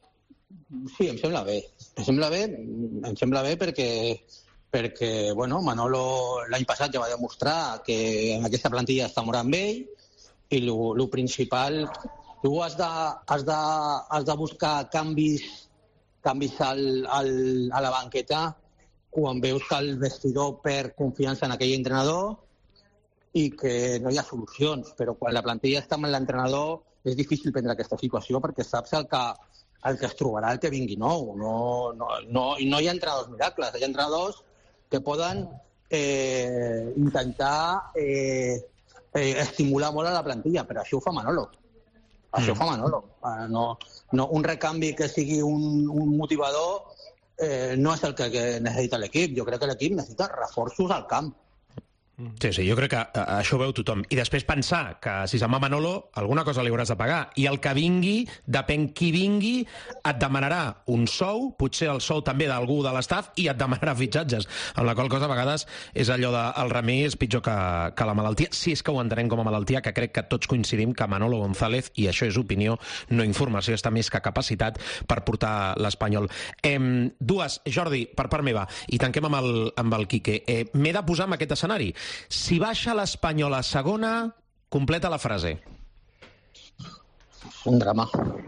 Sí, em sembla bé. Em sembla bé, em sembla bé perquè, perquè bueno, Manolo l'any passat ja va demostrar que en aquesta plantilla està morant amb ell i el principal... Tu has de, has de, has de buscar canvis, canvis al, al, a la banqueta quan veus que el vestidor perd confiança en aquell entrenador i que no hi ha solucions. Però quan la plantilla està amb l'entrenador és difícil prendre aquesta situació perquè saps el que, el que es trobarà el que vingui nou. No, no, no, i no hi ha entrenadors miracles, hi ha entrenadors que poden eh, intentar eh, eh, estimular molt a la plantilla, però això ho fa Manolo. Això ho fa Manolo. No, no, un recanvi que sigui un, un motivador eh, no és el que, que necessita l'equip. Jo crec que l'equip necessita reforços al camp. Sí, sí, jo crec que això ho veu tothom. I després pensar que si se'n va Manolo, alguna cosa li hauràs de pagar. I el que vingui, depèn qui vingui, et demanarà un sou, potser el sou també d'algú de l'estaf, i et demanarà fitxatges. Amb la qual cosa, a vegades, és allò de el remei és pitjor que, que la malaltia. Si és que ho entenem com a malaltia, que crec que tots coincidim que Manolo González, i això és opinió, no informació, està més que capacitat per portar l'Espanyol. Eh, dues, Jordi, per part meva, i tanquem amb el, amb el Quique. Eh, M'he de posar en aquest escenari. Si baixa l'Espanyol a segona, completa la frase. Un drama.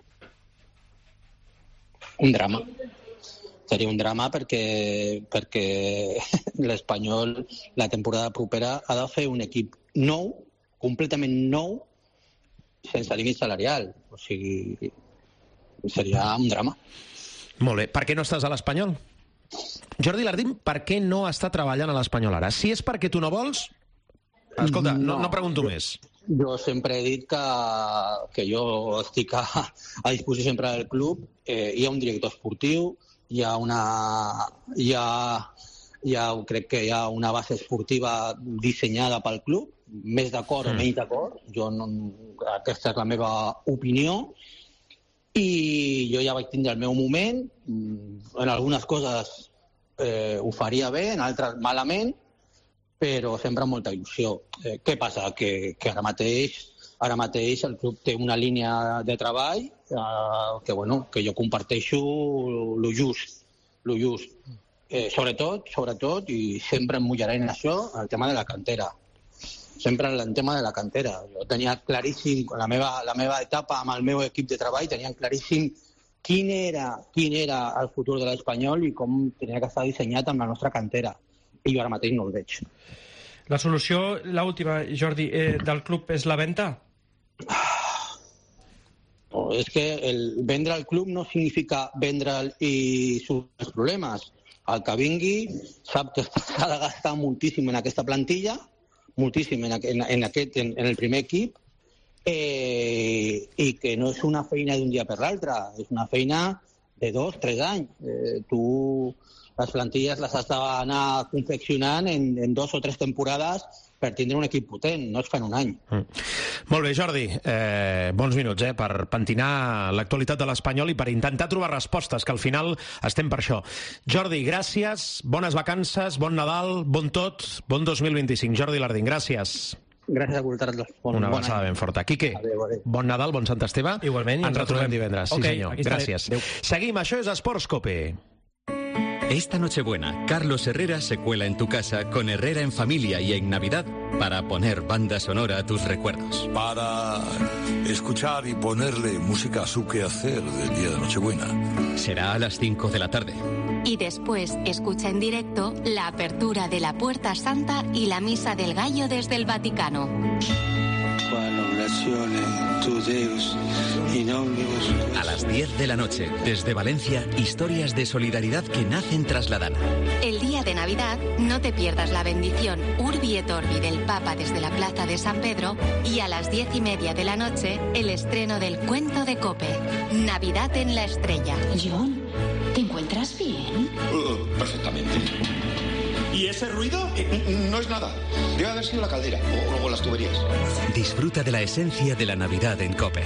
Un drama. Seria un drama perquè, perquè l'Espanyol la temporada propera ha de fer un equip nou, completament nou, sense límit salarial. O sigui, seria un drama. Molt bé. Per què no estàs a l'Espanyol? Jordi Lardim, per què no està treballant a l'Espanyol ara? Si és perquè tu no vols, escolta, no, no pregunto jo, més. Jo sempre he dit que, que jo estic a, a disposició sempre del club. Eh, hi ha un director esportiu, hi ha una... Hi ha, hi ha, crec que hi ha una base esportiva dissenyada pel club, més d'acord mm. o menys d'acord. Jo no, aquesta és la meva opinió. I jo ja vaig tindre el meu moment. En algunes coses eh, ho faria bé, en altres malament, però sempre amb molta il·lusió. Eh, què passa? Que, que ara mateix ara mateix el club té una línia de treball eh, que, bueno, que jo comparteixo lo just. Lo just. Eh, sobretot, sobretot, i sempre em mullaré en això, el tema de la cantera. Sempre en el tema de la cantera. Jo tenia claríssim, la meva, la meva etapa amb el meu equip de treball, tenien claríssim quin era, quin era el futur de l'Espanyol i com tenia que estar dissenyat amb la nostra cantera. I jo ara mateix no el veig. La solució, l'última, Jordi, eh, del club és la venta? No, és que el vendre el club no significa vendre'l i solucionar els problemes. El que vingui sap que s'ha de gastar moltíssim en aquesta plantilla, moltíssim en, en, en, aquest, en, en el primer equip, eh, i que no és una feina d'un dia per l'altre, és una feina de dos, tres anys. Eh, tu les plantilles les has d'anar confeccionant en, en dos o tres temporades per tindre un equip potent, no es fa en un any. Mm. Molt bé, Jordi, eh, bons minuts eh, per pentinar l'actualitat de l'Espanyol i per intentar trobar respostes, que al final estem per això. Jordi, gràcies, bones vacances, bon Nadal, bon tot, bon dos mil vint-i-cinc. Jordi Lardín, gràcies. Gràcies a vosaltres. Bon, Una bon abraçada any. ben forta. Quique, adéu, adéu. bon Nadal, bon Sant Esteve. Igualment. Ens retrobem divendres. Sí, okay, senyor. Gràcies. Seguim, això és Esports Cope. Esta Nochebuena, Carlos Herrera se cuela en tu casa con Herrera en familia y en Navidad para poner banda sonora a tus recuerdos. Para escuchar y ponerle música a su quehacer del día de Nochebuena. Será a las cinco de la tarde. Y después escucha en directo la apertura de la Puerta Santa y la Misa del Gallo desde el Vaticano. A las diez de la noche, desde Valencia, historias de solidaridad que nacen tras la dana. El día de Navidad, no te pierdas la bendición Urbi et Orbi del Papa desde la Plaza de San Pedro y a las diez y media de la noche, el estreno del Cuento de Cope, Navidad en la Estrella. John, ¿te encuentras bien? Uh, perfectamente. ¿Y ese ruido? Eh, no es nada. Debe haber sido la caldera o, o las tuberías. Disfruta de la esencia de la Navidad en Cope.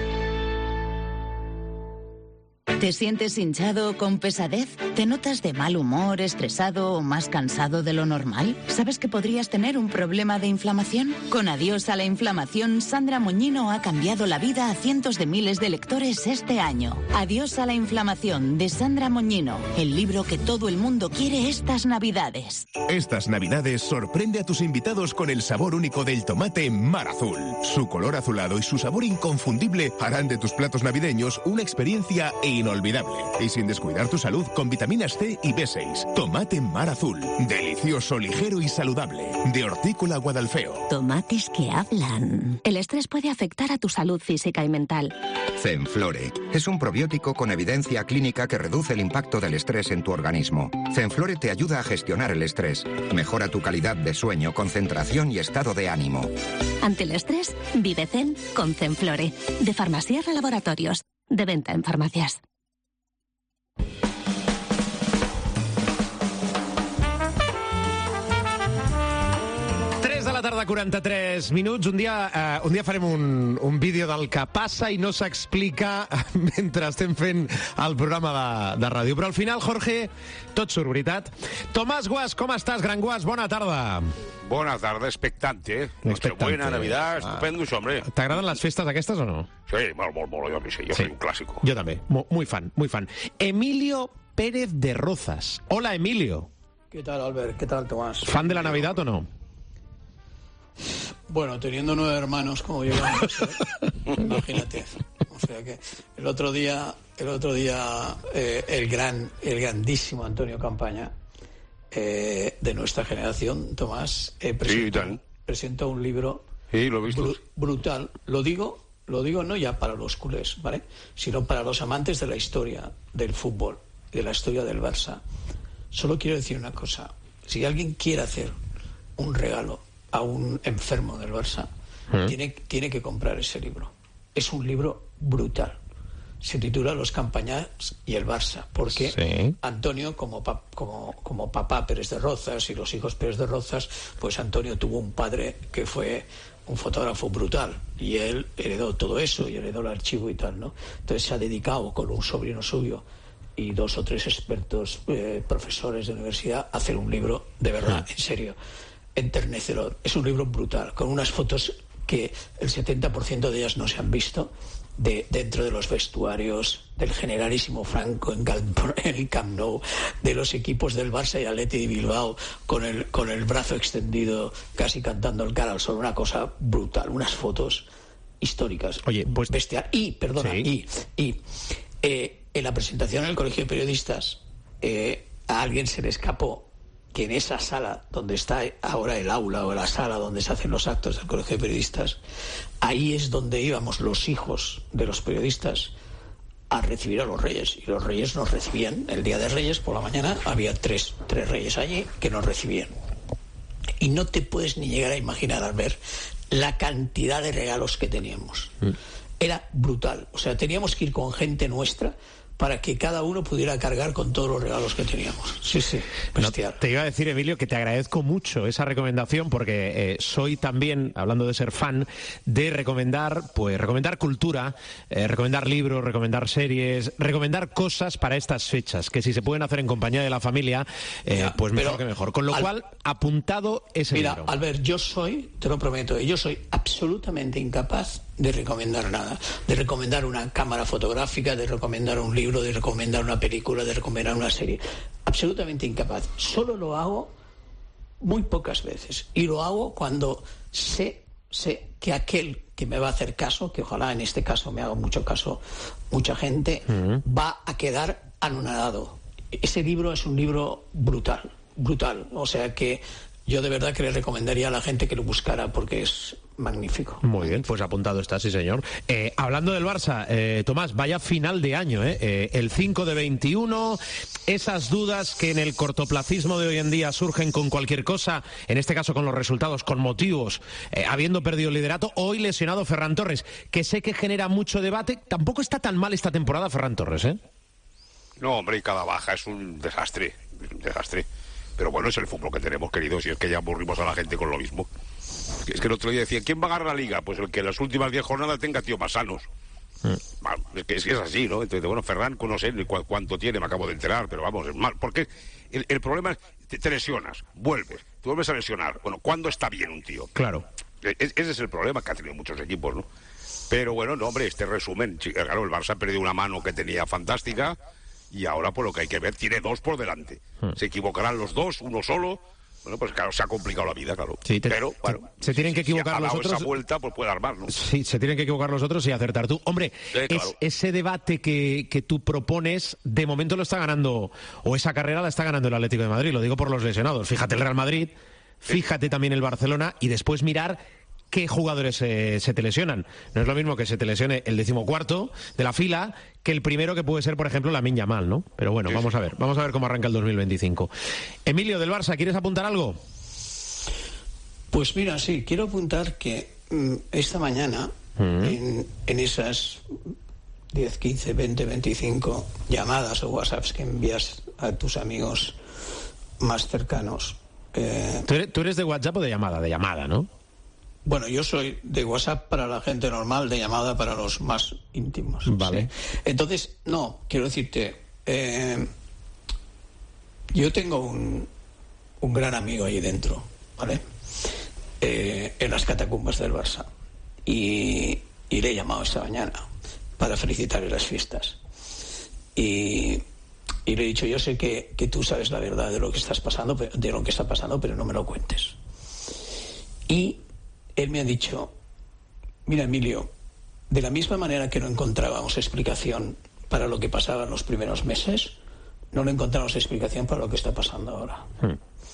¿Te sientes hinchado o con pesadez? ¿Te notas de mal humor, estresado o más cansado de lo normal? ¿Sabes que podrías tener un problema de inflamación? Con Adiós a la inflamación, Sandra Moñino ha cambiado la vida a cientos de miles de lectores este año. Adiós a la inflamación, de Sandra Moñino, el libro que todo el mundo quiere estas Navidades. Estas Navidades sorprende a tus invitados con el sabor único del tomate Mar Azul. Su color azulado y su sabor inconfundible harán de tus platos navideños una experiencia inolvidable. Y sin descuidar tu salud con vitaminas C y B seis. Tomate Mar Azul. Delicioso, ligero y saludable. De Hortícola Guadalfeo. Tomates que hablan. El estrés puede afectar a tu salud física y mental. Zenflore es un probiótico con evidencia clínica que reduce el impacto del estrés en tu organismo. Zenflore te ayuda a gestionar el estrés. Mejora tu calidad de sueño, concentración y estado de ánimo. Ante el estrés, vive Zen con Zenflore. De Farmasierra Laboratorios. De venta en farmacias. La tarda, quaranta-tres minuts. Un dia, eh, un dia farem un, un vídeo del que passa i no s'explica mentre estem fent el programa de, de ràdio. Però al final, Jorge, tot surt, veritat? Tomàs Guas, com estàs, gran Guas? Bona tarda. Bona tarda, expectante. Nochebuena, Navidad, estupendos, hombre. ¿T'agraden les festes aquestes o no? Sí, molt, molt, molt, jo sí, jo sí. soy un clásico. Yo también, muy fan, muy fan. Emilio Pérez de Rozas. Hola, Emilio. ¿Qué tal, Albert? ¿Qué tal, Tomás? ¿Fan de la Navidad o no? Bueno, teniendo nueve hermanos como yo, imagínate. O sea que el otro día, el otro día eh, el gran, el grandísimo Antonio Campaña eh, de nuestra generación, Tomás, eh, presentó, sí, presentó un libro sí, lo he visto. Br brutal. Lo digo, lo digo no ya para los culés, ¿vale? Sino para los amantes de la historia del fútbol, de la historia del Barça. Solo quiero decir una cosa: si alguien quiere hacer un regalo a un enfermo del Barça, ¿Eh? tiene, tiene que comprar ese libro. Es un libro brutal. Se titula Los Campañas y el Barça, porque sí. Antonio, como, pa, como, como papá Pérez de Rozas y los hijos Pérez de Rozas, pues Antonio tuvo un padre que fue un fotógrafo brutal y él heredó todo eso y heredó el archivo y tal, ¿no? Entonces se ha dedicado con un sobrino suyo y dos o tres expertos eh, profesores de universidad a hacer un libro de verdad, en serio, enternecedor. Es un libro brutal, con unas fotos que el setenta por ciento de ellas no se han visto, de dentro de los vestuarios del generalísimo Franco en, en el Camp Nou, de los equipos del Barça y Atleti de Bilbao con el, con el brazo extendido, casi cantando el cara al sol. Una cosa brutal, unas fotos históricas. Oye, pues bestial. Y, perdona, sí. y, y eh, en la presentación en el Colegio de Periodistas eh, a alguien se le escapó que en esa sala donde está ahora el aula o la sala donde se hacen los actos del Colegio de Periodistas, ahí es donde íbamos los hijos de los periodistas a recibir a los reyes, y los reyes nos recibían. El día de Reyes por la mañana había tres, tres reyes allí que nos recibían, y no te puedes ni llegar a imaginar al ver la cantidad de regalos que teníamos. Mm. Era brutal, o sea, teníamos que ir con gente nuestra para que cada uno pudiera cargar con todos los regalos que teníamos. Sí, sí, bestial. No, te iba a decir, Emilio, que te agradezco mucho esa recomendación, porque eh, soy también, hablando de ser fan, de recomendar, pues, recomendar cultura, eh, recomendar libros, recomendar series, recomendar cosas para estas fechas, que si se pueden hacer en compañía de la familia, eh, Mira, pues mejor que mejor. Con lo al... cual, apuntado ese Mira, libro. Mira, Albert, yo soy, te lo prometo, yo soy absolutamente incapaz de recomendar nada, de recomendar una cámara fotográfica, de recomendar un libro, de recomendar una película, de recomendar una serie. Absolutamente incapaz. Solo lo hago muy pocas veces, y lo hago cuando sé, sé que aquel que me va a hacer caso, que ojalá en este caso me haga mucho caso mucha gente, uh-huh. va a quedar anonadado. Ese libro es un libro brutal, brutal. O sea que yo de verdad que le recomendaría a la gente que lo buscara, porque es magnífico. Muy bien, pues apuntado está, sí señor. Eh, hablando del Barça, eh, Tomás, vaya final de año, ¿eh? Eh, el cinco de veintiuno, esas dudas que en el cortoplacismo de hoy en día surgen con cualquier cosa, en este caso con los resultados, con motivos, eh, habiendo perdido el liderato, hoy lesionado Ferran Torres, que sé que genera mucho debate. Tampoco está tan mal esta temporada Ferran Torres, ¿eh? No, hombre, y cada baja es un desastre, un desastre. Pero bueno, es el fútbol que tenemos, queridos, y es que ya aburrimos a la gente con lo mismo. Es que el otro día decía, ¿quién va a ganar la Liga? Pues el que en las últimas diez jornadas tenga tío más sanos. Mm. Es, que, es que es así, ¿no? Entonces, bueno, Ferran, no sé cu cuánto tiene, me acabo de enterar, pero vamos, es mal. Porque el, el problema es, te, te lesionas, vuelves, te vuelves a lesionar. Bueno, ¿cuándo está bien un tío? Claro. Es, ese es el problema que ha tenido muchos equipos, ¿no? Pero bueno, no, hombre, este resumen, claro, el Barça ha perdido una mano que tenía fantástica, y ahora, por lo que hay que ver, tiene dos por delante. Hmm. Se equivocarán los dos, uno solo. Bueno, pues claro, se ha complicado la vida, claro. Sí, te, pero, bueno, se, se tienen que equivocar si los otros. esa vuelta, pues puede armar, ¿no? Sí, se tienen que equivocar los otros y acertar tú. Hombre, sí, claro. es, ese debate que, que tú propones, de momento lo está ganando, o esa carrera la está ganando el Atlético de Madrid. Lo digo por los lesionados. Fíjate el Real Madrid, fíjate sí. también el Barcelona, y después mirar qué jugadores se, se te lesionan. No es lo mismo que se te lesione el decimocuarto de la fila que el primero, que puede ser, por ejemplo, Lamine Yamal, ¿no? Pero bueno, sí, vamos sí. a ver. Vamos a ver cómo arranca el dos mil veinticinco. Emilio, del Barça, ¿quieres apuntar algo? Pues mira, sí, quiero apuntar que mmm, esta mañana, mm. en, en esas diez, quince, veinte, veinticinco llamadas o WhatsApps que envías a tus amigos más cercanos... Eh... ¿Tú eres, ¿Tú eres de WhatsApp o de llamada? De llamada, ¿no? Bueno, yo soy de WhatsApp para la gente normal, de llamada para los más íntimos. Vale. ¿Sí? Entonces, no, quiero decirte, eh, yo tengo un, un gran amigo ahí dentro, ¿vale? Eh, en las catacumbas del Barça. Y, y le he llamado esta mañana para felicitarle las fiestas. Y, y le he dicho, yo sé que, que tú sabes la verdad de lo que estás pasando, de lo que está pasando, pero no me lo cuentes. Y él me ha dicho, mira, Emilio, de la misma manera que no encontrábamos explicación para lo que pasaba en los primeros meses, no le encontramos explicación para lo que está pasando ahora. Hmm.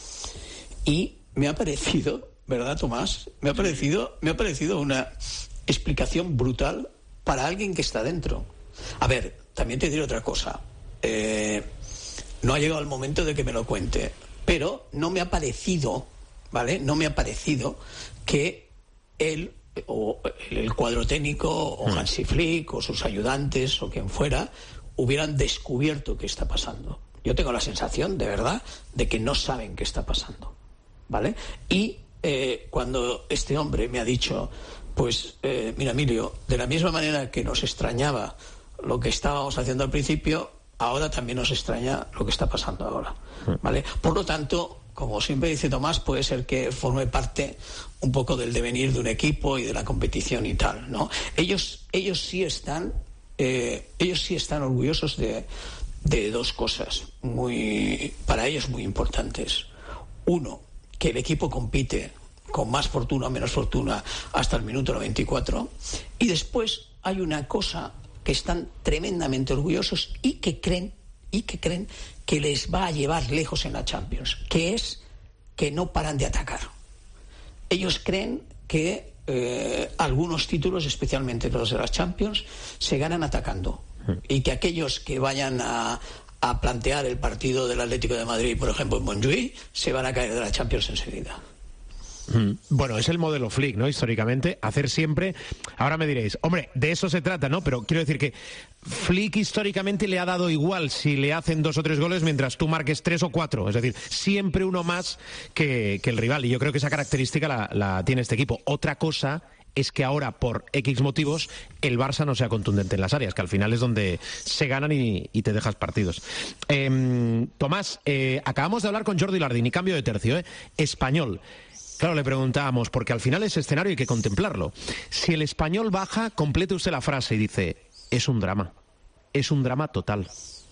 Y me ha parecido, ¿verdad, Tomás? Me ha parecido, me ha parecido una explicación brutal para alguien que está dentro. A ver, también te diré otra cosa. Eh, no ha llegado el momento de que me lo cuente, pero no me ha parecido, ¿vale? No me ha parecido que él o el cuadro técnico o Hansi Flick o sus ayudantes o quien fuera hubieran descubierto qué está pasando. Yo tengo la sensación, de verdad, de que no saben qué está pasando, ¿vale? Y eh, cuando este hombre me ha dicho, pues eh, mira, Emilio, de la misma manera que nos extrañaba lo que estábamos haciendo al principio, ahora también nos extraña lo que está pasando ahora, ¿vale? Por lo tanto, como siempre dice Tomás, puede ser que forme parte un poco del devenir de un equipo y de la competición y tal, ¿no? Ellos, ellos sí están, eh, ellos sí están orgullosos de, de dos cosas muy, para ellos muy importantes. Uno, que el equipo compite con más fortuna o menos fortuna hasta el minuto noventa y cuatro. Y después hay una cosa que están tremendamente orgullosos y que creen y que creen que les va a llevar lejos en la Champions, que es que no paran de atacar. Ellos creen que eh, algunos títulos, especialmente los de las Champions, se ganan atacando y que aquellos que vayan a, a plantear el partido del Atlético de Madrid, por ejemplo, en Montjuïc, se van a caer de la Champions enseguida. Bueno, es el modelo Flick, ¿no? Históricamente, hacer siempre... Ahora me diréis, hombre, de eso se trata, ¿no? Pero quiero decir que Flick históricamente le ha dado igual si le hacen dos o tres goles mientras tú marques tres o cuatro. Es decir, siempre uno más que, que el rival. Y yo creo que esa característica la, la tiene este equipo. Otra cosa es que ahora, por X motivos, el Barça no sea contundente en las áreas, que al final es donde se ganan y, y te dejas partidos. Eh, Tomás, eh, acabamos de hablar con Jordi Lardín y cambio de tercio, ¿eh? Español. Claro, le preguntábamos, porque al final ese escenario hay que contemplarlo. Si el Español baja, complete usted la frase y dice, es un drama, es un drama total.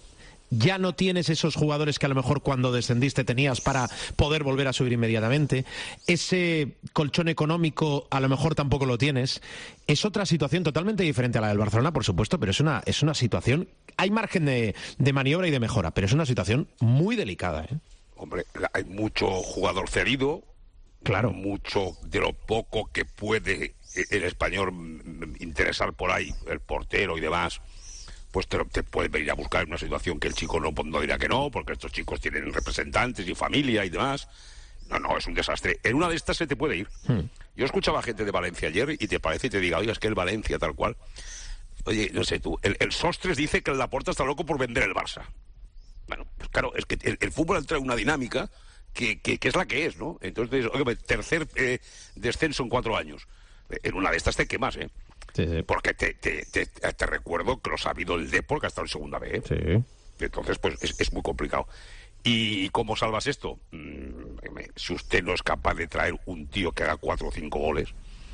Ya no tienes esos jugadores que a lo mejor cuando descendiste tenías para poder volver a subir inmediatamente. Ese colchón económico a lo mejor tampoco lo tienes. Es otra situación totalmente diferente a la del Barcelona, por supuesto, pero es una, es una situación... Hay margen de, de maniobra y de mejora, pero es una situación muy delicada, ¿eh? Hombre, hay mucho jugador cedido. Claro. Mucho de lo poco que puede el Español interesar por ahí, el portero y demás, pues te, te puede venir a buscar en una situación que el chico no, no dirá que no, porque estos chicos tienen representantes y familia y demás. No, no, es un desastre. En una de estas se te puede ir. Hmm. Yo escuchaba a gente de Valencia ayer y te parece y te diga, oiga, es que el Valencia tal cual. Oye, no sé tú, el, el Sostres dice que el Laporta está loco por vender el Barça. Bueno, pues claro, es que el, el fútbol entra en una dinámica Que, que, que es la que es, ¿no? Entonces, oye, tercer eh, descenso en cuatro años. En una de estas te quemas, ¿eh? Sí, sí. Porque te, te, te, te recuerdo que lo ha sabido el Depor, que ha estado en segunda B, ¿eh? Sí. Entonces, pues es, es muy complicado. ¿Y cómo salvas esto? Mm, si usted no es capaz de traer un tío que haga cuatro o cinco goles,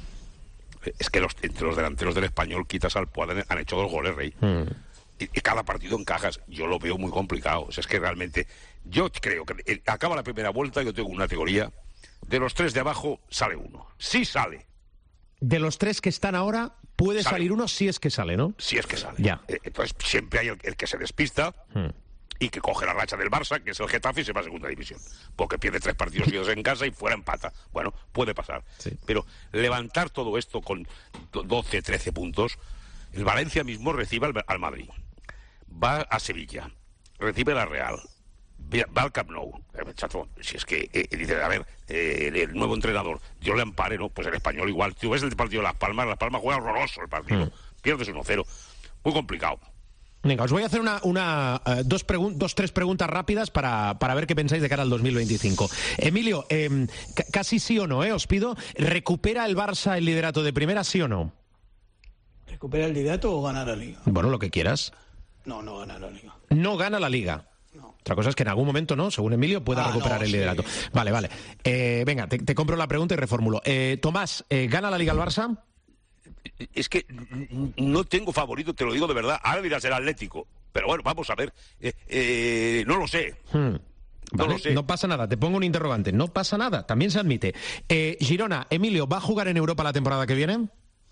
es que los, entre los delanteros del Español, quitas al Puad, han hecho dos goles, Rey. Mm. Y, y cada partido encajas. Yo lo veo muy complicado. O sea, es que realmente... Yo creo que eh, acaba la primera vuelta, yo tengo una teoría, de los tres de abajo sale uno. Sí sale. De los tres que están ahora, puede sale. salir uno si es que sale, ¿no? Si es que sale. Ya. Eh, entonces siempre hay el, el que se despista hmm. y que coge la racha del Barça, que es el Getafe, y se va a segunda división. Porque pierde tres partidos seguidos en casa y fuera empata. Bueno, puede pasar. Sí. Pero levantar todo esto con doce, trece puntos, el Valencia mismo recibe al, al Madrid. Va a Sevilla, recibe la Real, va al Camp Nou. Chato, si es que eh, dice, a ver, eh, el nuevo entrenador, yo le ampare, ¿no? Pues el Español igual. Tú ves el partido de Las Palmas, Las Palmas juega horroroso el partido. Mm. Pierdes uno cero. Muy complicado. Venga, os voy a hacer una, una uh, dos, dos, tres preguntas rápidas para, para ver qué pensáis de cara al dos mil veinticinco. Emilio, eh, casi sí o no, ¿eh? Os pido, ¿recupera el Barça el liderato de primera, sí o no? ¿Recupera el liderato o gana la Liga? Bueno, lo que quieras. No, no gana la Liga. No gana la Liga. No. Otra cosa es que en algún momento, ¿no? Según Emilio, pueda ah, recuperar no, el liderato. Sí. Vale, vale. Eh, venga, te, te compro la pregunta y reformulo. Eh, Tomás, eh, ¿gana la Liga el Barça? Es que no tengo favorito, te lo digo de verdad. Ahora dirás el Atlético. Pero bueno, vamos a ver. Eh, eh, no lo sé. Hmm. Vale, no lo sé. No pasa nada, te pongo un interrogante. No pasa nada, también se admite. Eh, Girona, Emilio, ¿va a jugar en Europa la temporada que viene?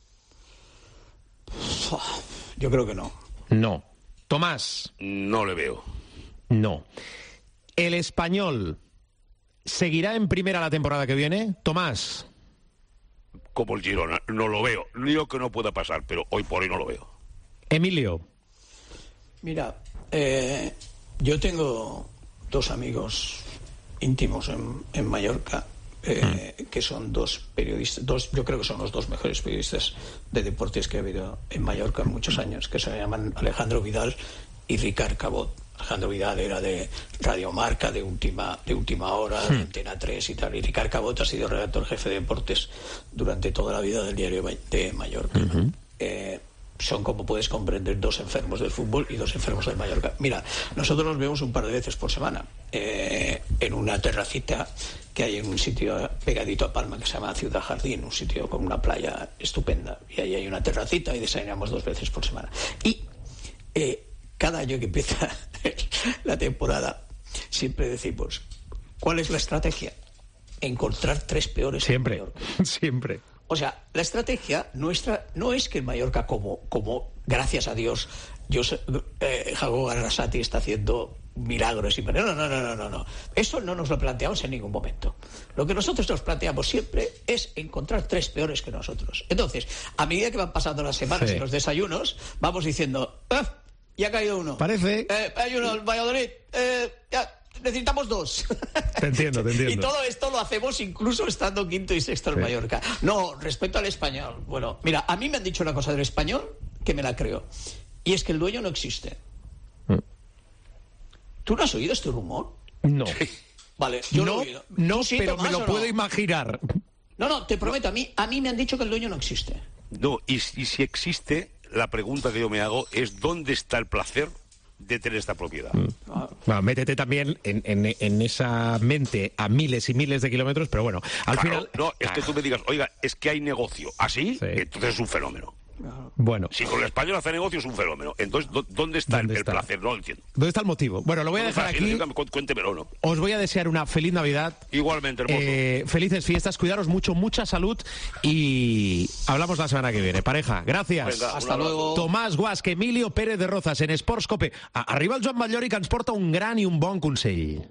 Yo creo que no. No. Tomás. No le veo. No. ¿El Español seguirá en primera la temporada que viene? Tomás. Como el Girona, no lo veo. No digo que no pueda pasar, pero hoy por hoy no lo veo. Emilio. Mira, eh, yo tengo dos amigos íntimos en, en Mallorca, eh, mm. que son dos periodistas, dos, yo creo que son los dos mejores periodistas de deportes que ha habido en Mallorca en muchos años, que se llaman Alejandro Vidal y Ricard Cabot. Alejandro Vidal era de Radio Marca, de última, de última hora, sí. de Antena tres y tal. Y Ricard Cabot ha sido redactor jefe de deportes durante toda la vida del diario de Mallorca. Uh-huh. eh, son, como puedes comprender, dos enfermos del fútbol y dos enfermos del Mallorca. Mira, nosotros nos vemos un par de veces por semana eh, en una terracita que hay en un sitio pegadito a Palma que se llama Ciudad Jardín, un sitio con una playa estupenda. Y ahí hay una terracita y desayunamos dos veces por semana. Y eh, cada año que empieza la temporada siempre decimos, ¿cuál es la estrategia? Encontrar tres peores. Siempre, siempre. O sea, la estrategia nuestra no es que el Mallorca, como, como gracias a Dios, yo sé, eh, Jacobo Arrasati está haciendo milagros y no, no, no, no, no, no. Eso no nos lo planteamos en ningún momento. Lo que nosotros nos planteamos siempre es encontrar tres peores que nosotros. Entonces, a medida que van pasando las semanas sí. y los desayunos, vamos diciendo, ah, ya ha caído uno. Parece. Eh, hay uno, el Valladolid, eh, ya, necesitamos dos. Te entiendo, te entiendo. Y todo esto lo hacemos incluso estando quinto y sexto en sí. Mallorca. No, respecto al español, bueno, mira, a mí me han dicho una cosa del español que me la creo. Y es que el dueño no existe. Mm. ¿Tú no has oído este rumor? No. Vale, yo no, lo he oído. No, sí, pero me lo no? puedo imaginar. No, no, te prometo, a mí, a mí me han dicho que el dueño no existe. No, y, y si existe, la pregunta que yo me hago es ¿dónde está el placer de tener esta propiedad? Mm. Ah. Bueno, métete también en, en, en esa mente a miles y miles de kilómetros, pero bueno, al claro, final... No, es que tú me digas, oiga, es que hay negocio. ¿Así? ¿Sí? Entonces es un fenómeno. Bueno. Si con el español hace negocio es un fenómeno. Entonces, ¿dónde está, ¿Dónde el, está? el placer? No lo entiendo. ¿Dónde está el motivo? Bueno, lo voy a dejar aquí. Dígame, cuéntemelo, ¿no? Os voy a desear una feliz Navidad. Igualmente, hermoso. Eh, felices fiestas, cuidaros mucho, mucha salud y hablamos la semana que viene. Pareja, gracias. Venga, hasta luego. Tomàs Guasque, Emilio Pérez de Rozas, en Esports Cope. Arriba el Joan Batllori, que ens porta un gran i un bon consell.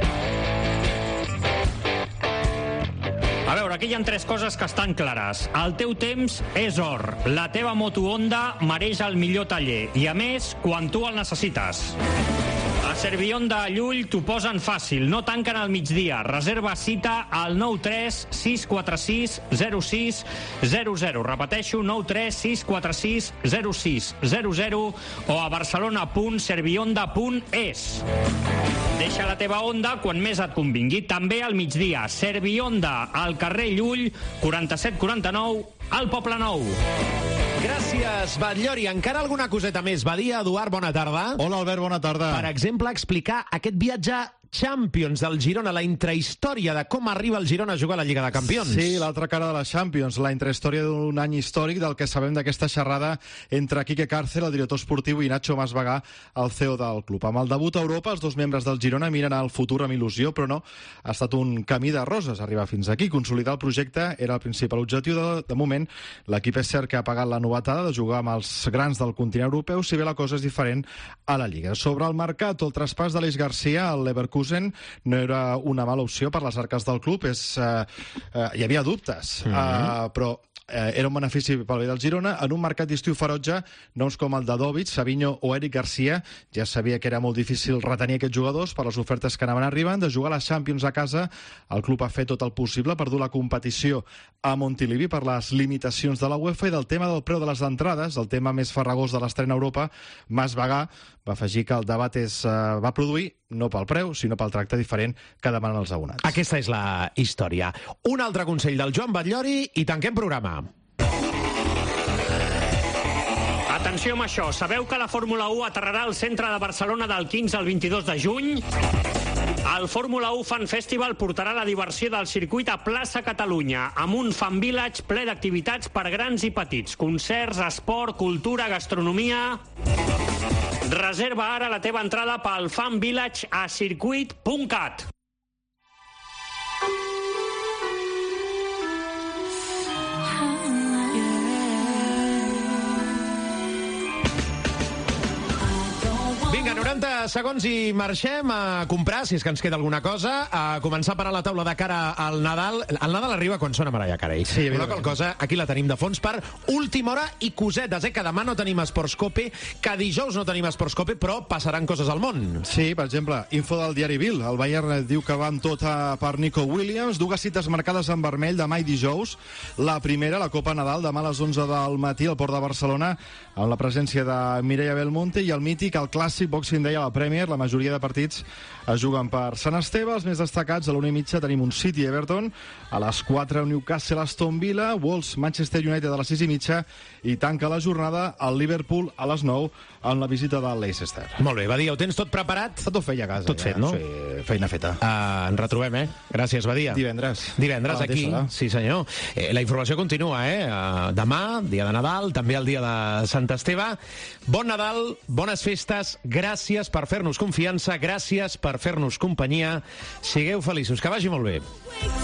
A veure, aquí hi ha tres coses que estan clares. El teu temps és or. La teva moto Honda mereix el millor taller. I a més, quan tu el necessites. A Servihonda a Llull t'ho posen fàcil. No tanquen al migdia. Reserva cita al nou tres sis quatre sis zero sis zero zero. Repeteixo, nou tres sis quatre sis zero sis zero zero o a barcelona punt servihonda punt es. Deixa la teva Honda quan més et convingui. També al migdia. Servihonda, al carrer Llull, quaranta-set quaranta-nou, al Poble Nou. Gràcies, Batllori. Encara alguna coseta més? Badia, Eduard, bona tarda. Hola, Albert, bona tarda. Per exemple, explicar aquest viatge Champions del Girona, la intrahistòria de com arriba el Girona a jugar a la Lliga de Campions. Sí, l'altra cara de la Champions, la intrahistòria d'un any històric del que sabem d'aquesta xerrada entre Quique Cárcel, el director esportiu, i Nacho Masvagà, el C E O del club. Amb el debut a Europa, els dos membres del Girona miren al futur amb il·lusió, però no ha estat un camí de roses arribar fins aquí. Consolidar el projecte era el principal objectiu. De, de moment, l'equip és cert que ha pagat la novetada de jugar amb els grans del continent europeu, si bé la cosa és diferent a la Lliga. Sobre el mercat, el traspàs d'Aleix Garcia al Leverkusen no era una mala opció per les arques del club. És, eh, eh, hi havia dubtes, mm-hmm. eh, però eh, era un benefici pel bé del Girona. En un mercat d'estiu ferotge, noms com el de Dovic, Savinho o Eric Garcia, ja sabia que era molt difícil retenir aquests jugadors per les ofertes que anaven arribant. De jugar a la Champions a casa, el club ha fet tot el possible per dur la competició a Montilivi per les limitacions de la UEFA. I del tema del preu de les entrades, el tema més farragós de l'estrena a Europa, Masvagà va afegir que el debat es eh, va produir no pel preu, sinó pel tracte diferent que demanen els abonats. Aquesta és la història. Un altre consell del Joan Batllori i tanquem programa. Atenció amb això. Sabeu que la Fórmula u aterrarà al centre de Barcelona del quinze al vint-i-dos de juny? El Fórmula u Fan Festival portarà la diversió del circuit a plaça Catalunya, amb un fan village ple d'activitats per grans i petits. Concerts, esport, cultura, gastronomia... Reserva ara la teva entrada pel Fan Village a circuit punt cat. Vinga, noranta segons i marxem a comprar, si és que ens queda alguna cosa, a començar a parar la taula de cara al Nadal. El Nadal arriba quan sona Mariah Carey. Sí, una qual cosa, aquí la tenim de fons per última hora i cosetes, eh? Que demà no tenim Esports Cope, que dijous no tenim Esports Cope, però passaran coses al món. Sí, per exemple, info del diari Bill. El Bayern diu que va amb tot per Nico Williams. Dues cites marcades en vermell demà i dijous. La primera, la Copa Nadal, demà a les onze del matí al Port de Barcelona, amb la presència de Mireia Belmonte i el mític, el clàssic Boxing Day a la Premier. La majoria de partits es juguen per Sant Esteve. Els més destacats, a l'una i mitja tenim un City Everton, a les quatre Newcastle Aston Villa, Wolves Manchester United a les sis i mitja, i tanca la jornada el Liverpool a les nou amb la visita del Leicester. Molt bé, Badia, ho tens tot preparat? Està tot fet ja a casa. Tot fet, ja, no? Fe, feina feta. Uh, ens retrobem, eh? Gràcies, Badia. Divendres. Divendres aquí, hora. Sí senyor. Eh, la informació continua, eh? Uh, demà, dia de Nadal, també el dia de Sant Esteve. Bon Nadal, bones festes, gràcies per fer-nos confiança, gràcies per fer-nos companyia. Sigueu feliços, que vagi molt bé.